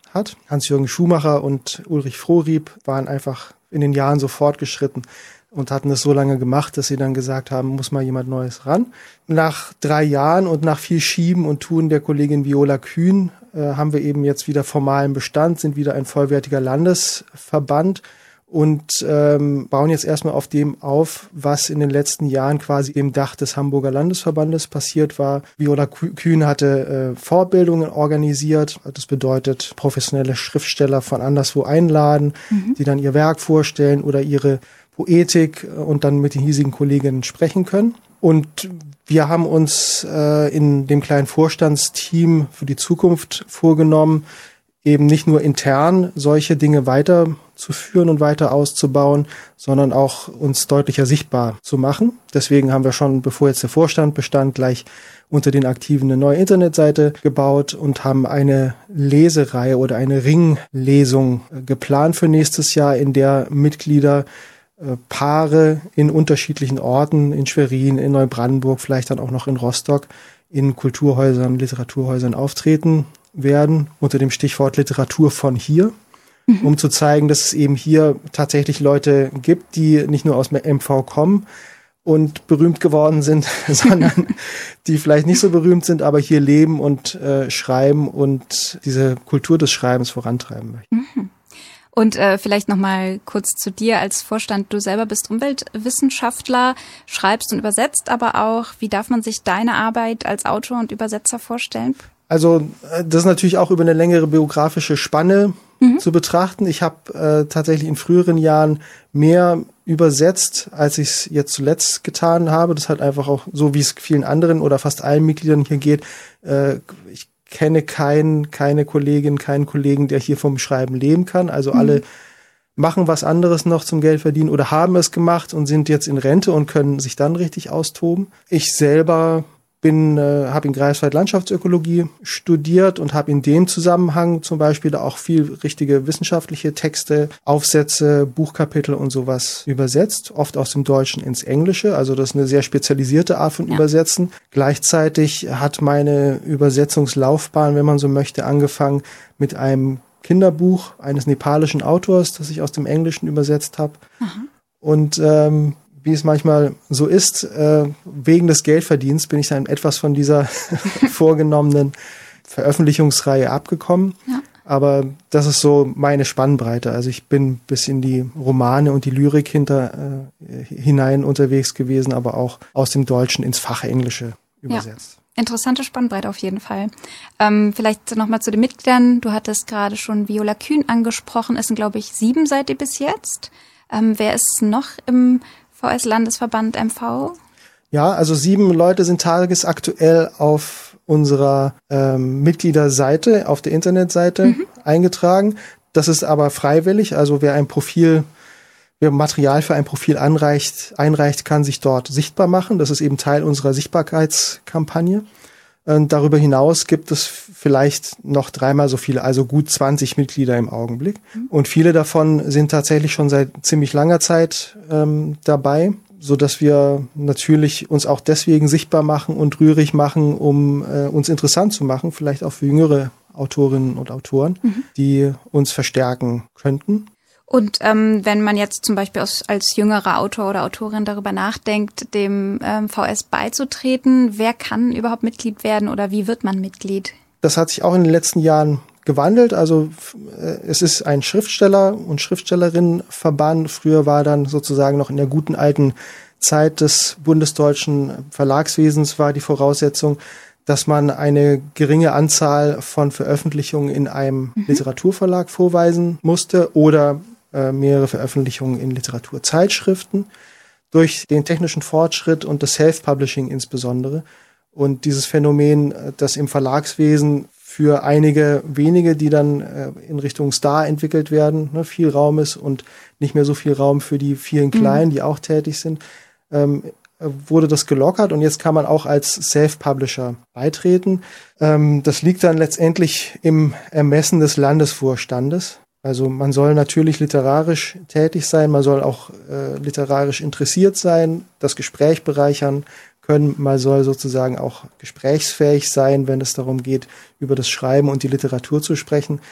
hat. Hans-Jürgen Schumacher und Ulrich Frohrieb waren einfach in den Jahren so fortgeschritten und hatten es so lange gemacht, dass sie dann gesagt haben, muss mal jemand Neues ran. Nach drei Jahren und nach viel Schieben und Tun der Kollegin Viola Kühn äh, haben wir eben jetzt wieder formalen Bestand, sind wieder ein vollwertiger Landesverband und ähm, bauen jetzt erstmal auf dem auf, was in den letzten Jahren quasi im Dach des Hamburger Landesverbandes passiert war. Viola Kühn hatte äh, Vorbildungen organisiert. Das bedeutet, professionelle Schriftsteller von anderswo einladen, mhm. die dann ihr Werk vorstellen oder ihre Poetik und dann mit den hiesigen Kolleginnen sprechen können. Und wir haben uns äh, in dem kleinen Vorstandsteam für die Zukunft vorgenommen, eben nicht nur intern solche Dinge weiterzuführen und weiter auszubauen, sondern auch uns deutlicher sichtbar zu machen. Deswegen haben wir schon, bevor jetzt der Vorstand bestand, gleich unter den Aktiven eine neue Internetseite gebaut und haben eine Lesereihe oder eine Ringlesung geplant für nächstes Jahr, in der Mitglieder äh, Paare in unterschiedlichen Orten, in Schwerin, in Neubrandenburg, vielleicht dann auch noch in Rostock, in Kulturhäusern, Literaturhäusern auftreten werden, unter dem Stichwort Literatur von hier, mhm. um zu zeigen, dass es eben hier tatsächlich Leute gibt, die nicht nur aus dem M V kommen und berühmt geworden sind, sondern die vielleicht nicht so berühmt sind, aber hier leben und äh, schreiben und diese Kultur des Schreibens vorantreiben möchten. Mhm. Und äh, vielleicht noch mal kurz zu dir als Vorstand. Du selber bist Umweltwissenschaftler, schreibst und übersetzt, aber auch, wie darf man sich deine Arbeit als Autor und Übersetzer vorstellen? Also das ist natürlich auch über eine längere biografische Spanne mhm. zu betrachten. Ich habe äh, tatsächlich in früheren Jahren mehr übersetzt, als ich es jetzt zuletzt getan habe. Das hat einfach auch, so wie es vielen anderen oder fast allen Mitgliedern hier geht, äh, ich kenne keinen, keine Kollegin, keinen Kollegen, der hier vom Schreiben leben kann. Also mhm. alle machen was anderes noch zum Geld verdienen oder haben es gemacht und sind jetzt in Rente und können sich dann richtig austoben. Ich selber bin, äh, habe in Greifswald Landschaftsökologie studiert und habe in dem Zusammenhang zum Beispiel auch viel richtige wissenschaftliche Texte, Aufsätze, Buchkapitel und sowas übersetzt, oft aus dem Deutschen ins Englische. Also das ist eine sehr spezialisierte Art von ja. Übersetzen. Gleichzeitig hat meine Übersetzungslaufbahn, wenn man so möchte, angefangen mit einem Kinderbuch eines nepalischen Autors, das ich aus dem Englischen übersetzt habe. Aha. Und ähm, wie es manchmal so ist, äh, wegen des Geldverdienst bin ich dann etwas von dieser vorgenommenen Veröffentlichungsreihe abgekommen. Ja. Aber das ist so meine Spannbreite. Also ich bin bis in die Romane und die Lyrik hinter äh, hinein unterwegs gewesen, aber auch aus dem Deutschen ins Fachenglische übersetzt. Ja. Interessante Spannbreite auf jeden Fall. Ähm, vielleicht nochmal zu den Mitgliedern. Du hattest gerade schon Viola Kühn angesprochen. Es sind, glaube ich, sieben seid ihr bis jetzt. Ähm, wer ist noch im V S-Landesverband M V? Ja, also sieben Leute sind tagesaktuell auf unserer ähm, Mitgliederseite, auf der Internetseite mhm. eingetragen. Das ist aber freiwillig, also wer ein Profil, wer Material für ein Profil anreicht, einreicht, kann sich dort sichtbar machen. Das ist eben Teil unserer Sichtbarkeitskampagne. Und darüber hinaus gibt es vielleicht noch dreimal so viele, also gut zwanzig Mitglieder im Augenblick. Mhm. Und viele davon sind tatsächlich schon seit ziemlich langer Zeit ähm, dabei, so dass wir natürlich uns auch deswegen sichtbar machen und rührig machen, um äh, uns interessant zu machen, vielleicht auch für jüngere Autorinnen und Autoren, mhm. die uns verstärken könnten. Und ähm, wenn man jetzt zum Beispiel als, als jüngerer Autor oder Autorin darüber nachdenkt, dem ähm, V S beizutreten, wer kann überhaupt Mitglied werden oder wie wird man Mitglied? Das hat sich auch in den letzten Jahren gewandelt. Also äh, es ist ein Schriftsteller- und Schriftstellerinnenverband. Früher war dann sozusagen noch in der guten alten Zeit des bundesdeutschen Verlagswesens war die Voraussetzung, dass man eine geringe Anzahl von Veröffentlichungen in einem mhm. Literaturverlag vorweisen musste oder mehrere Veröffentlichungen in Literaturzeitschriften durch den technischen Fortschritt und das Self-Publishing insbesondere. Und dieses Phänomen, das im Verlagswesen für einige wenige, die dann in Richtung Star entwickelt werden, ne, viel Raum ist und nicht mehr so viel Raum für die vielen Kleinen, mhm. die auch tätig sind, ähm, wurde das gelockert und jetzt kann man auch als Self-Publisher beitreten. Ähm, das liegt dann letztendlich im Ermessen des Landesvorstandes. Also man soll natürlich literarisch tätig sein, man soll auch äh, literarisch interessiert sein, das Gespräch bereichern können, man soll sozusagen auch gesprächsfähig sein, wenn es darum geht, über das Schreiben und die Literatur zu sprechen.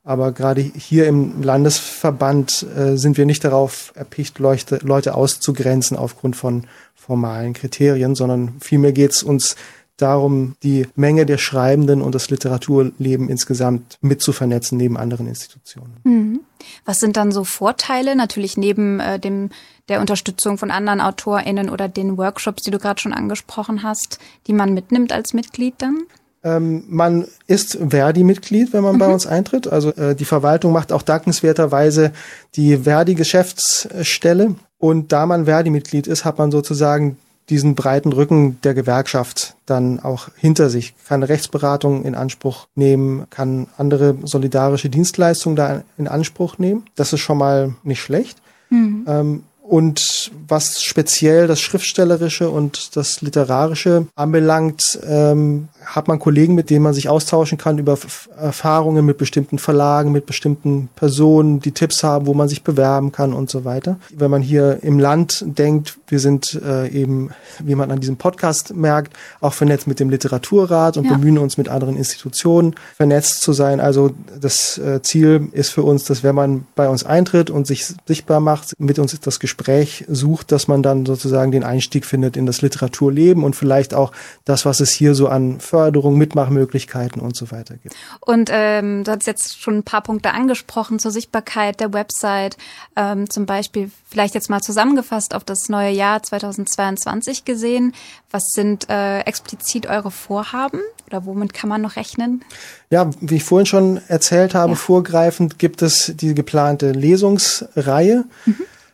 Aber gerade hier im Landesverband äh, sind wir nicht darauf erpicht, Leute, Leute auszugrenzen aufgrund von formalen Kriterien, sondern vielmehr geht es uns darum, die Menge der Schreibenden und das Literaturleben insgesamt mit zu vernetzen neben anderen Institutionen. Mhm. Was sind dann so Vorteile, natürlich neben äh, dem der Unterstützung von anderen AutorInnen oder den Workshops, die du gerade schon angesprochen hast, die man mitnimmt als Mitglied dann? Ähm, man ist Verdi-Mitglied, wenn man mhm. bei uns eintritt. Also äh, die Verwaltung macht auch dankenswerterweise die Verdi-Geschäftsstelle. Und da man Verdi-Mitglied ist, hat man sozusagen diesen breiten Rücken der Gewerkschaft dann auch hinter sich, kann Rechtsberatung in Anspruch nehmen, kann andere solidarische Dienstleistungen da in Anspruch nehmen. Das ist schon mal nicht schlecht. Mhm. Ähm, Und was speziell das Schriftstellerische und das Literarische anbelangt, ähm, hat man Kollegen, mit denen man sich austauschen kann über F- Erfahrungen mit bestimmten Verlagen, mit bestimmten Personen, die Tipps haben, wo man sich bewerben kann und so weiter. Wenn man hier im Land denkt, wir sind äh, eben, wie man an diesem Podcast merkt, auch vernetzt mit dem Literaturrat und ja. bemühen uns mit anderen Institutionen vernetzt zu sein. Also das äh, Ziel ist für uns, dass wenn man bei uns eintritt und sich sichtbar macht, mit uns das Gespräch sucht, dass man dann sozusagen den Einstieg findet in das Literaturleben und vielleicht auch das, was es hier so an Förderung, Mitmachmöglichkeiten und so weiter gibt. Und ähm, du hast jetzt schon ein paar Punkte angesprochen zur Sichtbarkeit der Website, ähm, zum Beispiel vielleicht jetzt mal zusammengefasst auf das neue Jahr zweitausendzweiundzwanzig gesehen. Was sind äh, explizit eure Vorhaben oder womit kann man noch rechnen? Ja, wie ich vorhin schon erzählt habe, ja. vorgreifend gibt es die geplante Lesungsreihe, mhm.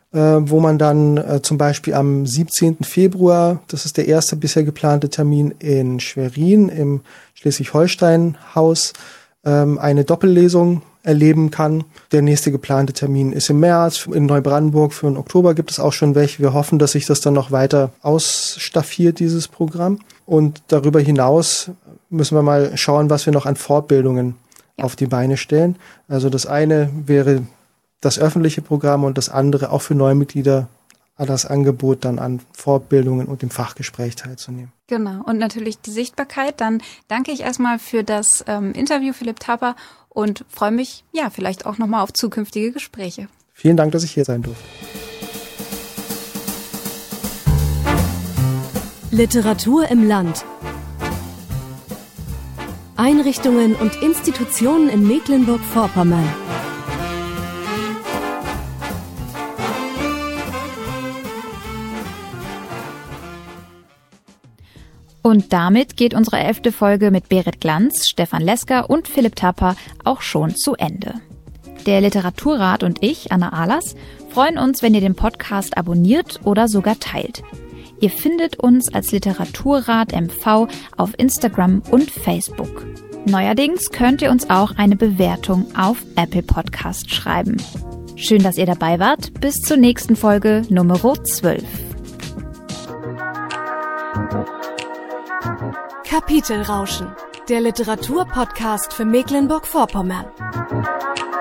wo man dann äh, zum Beispiel am siebzehnten Februar, das ist der erste bisher geplante Termin in Schwerin im Schleswig-Holstein-Haus, ähm, eine Doppellesung erleben kann. Der nächste geplante Termin ist im März. In Neubrandenburg für den Oktober gibt es auch schon welche. Wir hoffen, dass sich das dann noch weiter ausstaffiert, dieses Programm. Und darüber hinaus müssen wir mal schauen, was wir noch an Fortbildungen ja. auf die Beine stellen. Also das eine wäre das öffentliche Programm und das andere auch für Neumitglieder das Angebot dann an Fortbildungen und dem Fachgespräch teilzunehmen. Genau, und natürlich die Sichtbarkeit. Dann danke ich erstmal für das ähm, Interview, Philipp Tapper, und freue mich, ja, vielleicht auch nochmal auf zukünftige Gespräche. Vielen Dank, dass ich hier sein durfte. Literatur im Land. Einrichtungen und Institutionen in Mecklenburg-Vorpommern. Und damit geht unsere elfte Folge mit Berit Glanz, Stefan Lesker und Philipp Tapper auch schon zu Ende. Der Literaturrat und ich, Anna Ahlers, freuen uns, wenn ihr den Podcast abonniert oder sogar teilt. Ihr findet uns als Literaturrat M V auf Instagram und Facebook. Neuerdings könnt ihr uns auch eine Bewertung auf Apple Podcast schreiben. Schön, dass ihr dabei wart. Bis zur nächsten Folge Nummer zwölf. Kapitelrauschen, der Literaturpodcast für Mecklenburg-Vorpommern.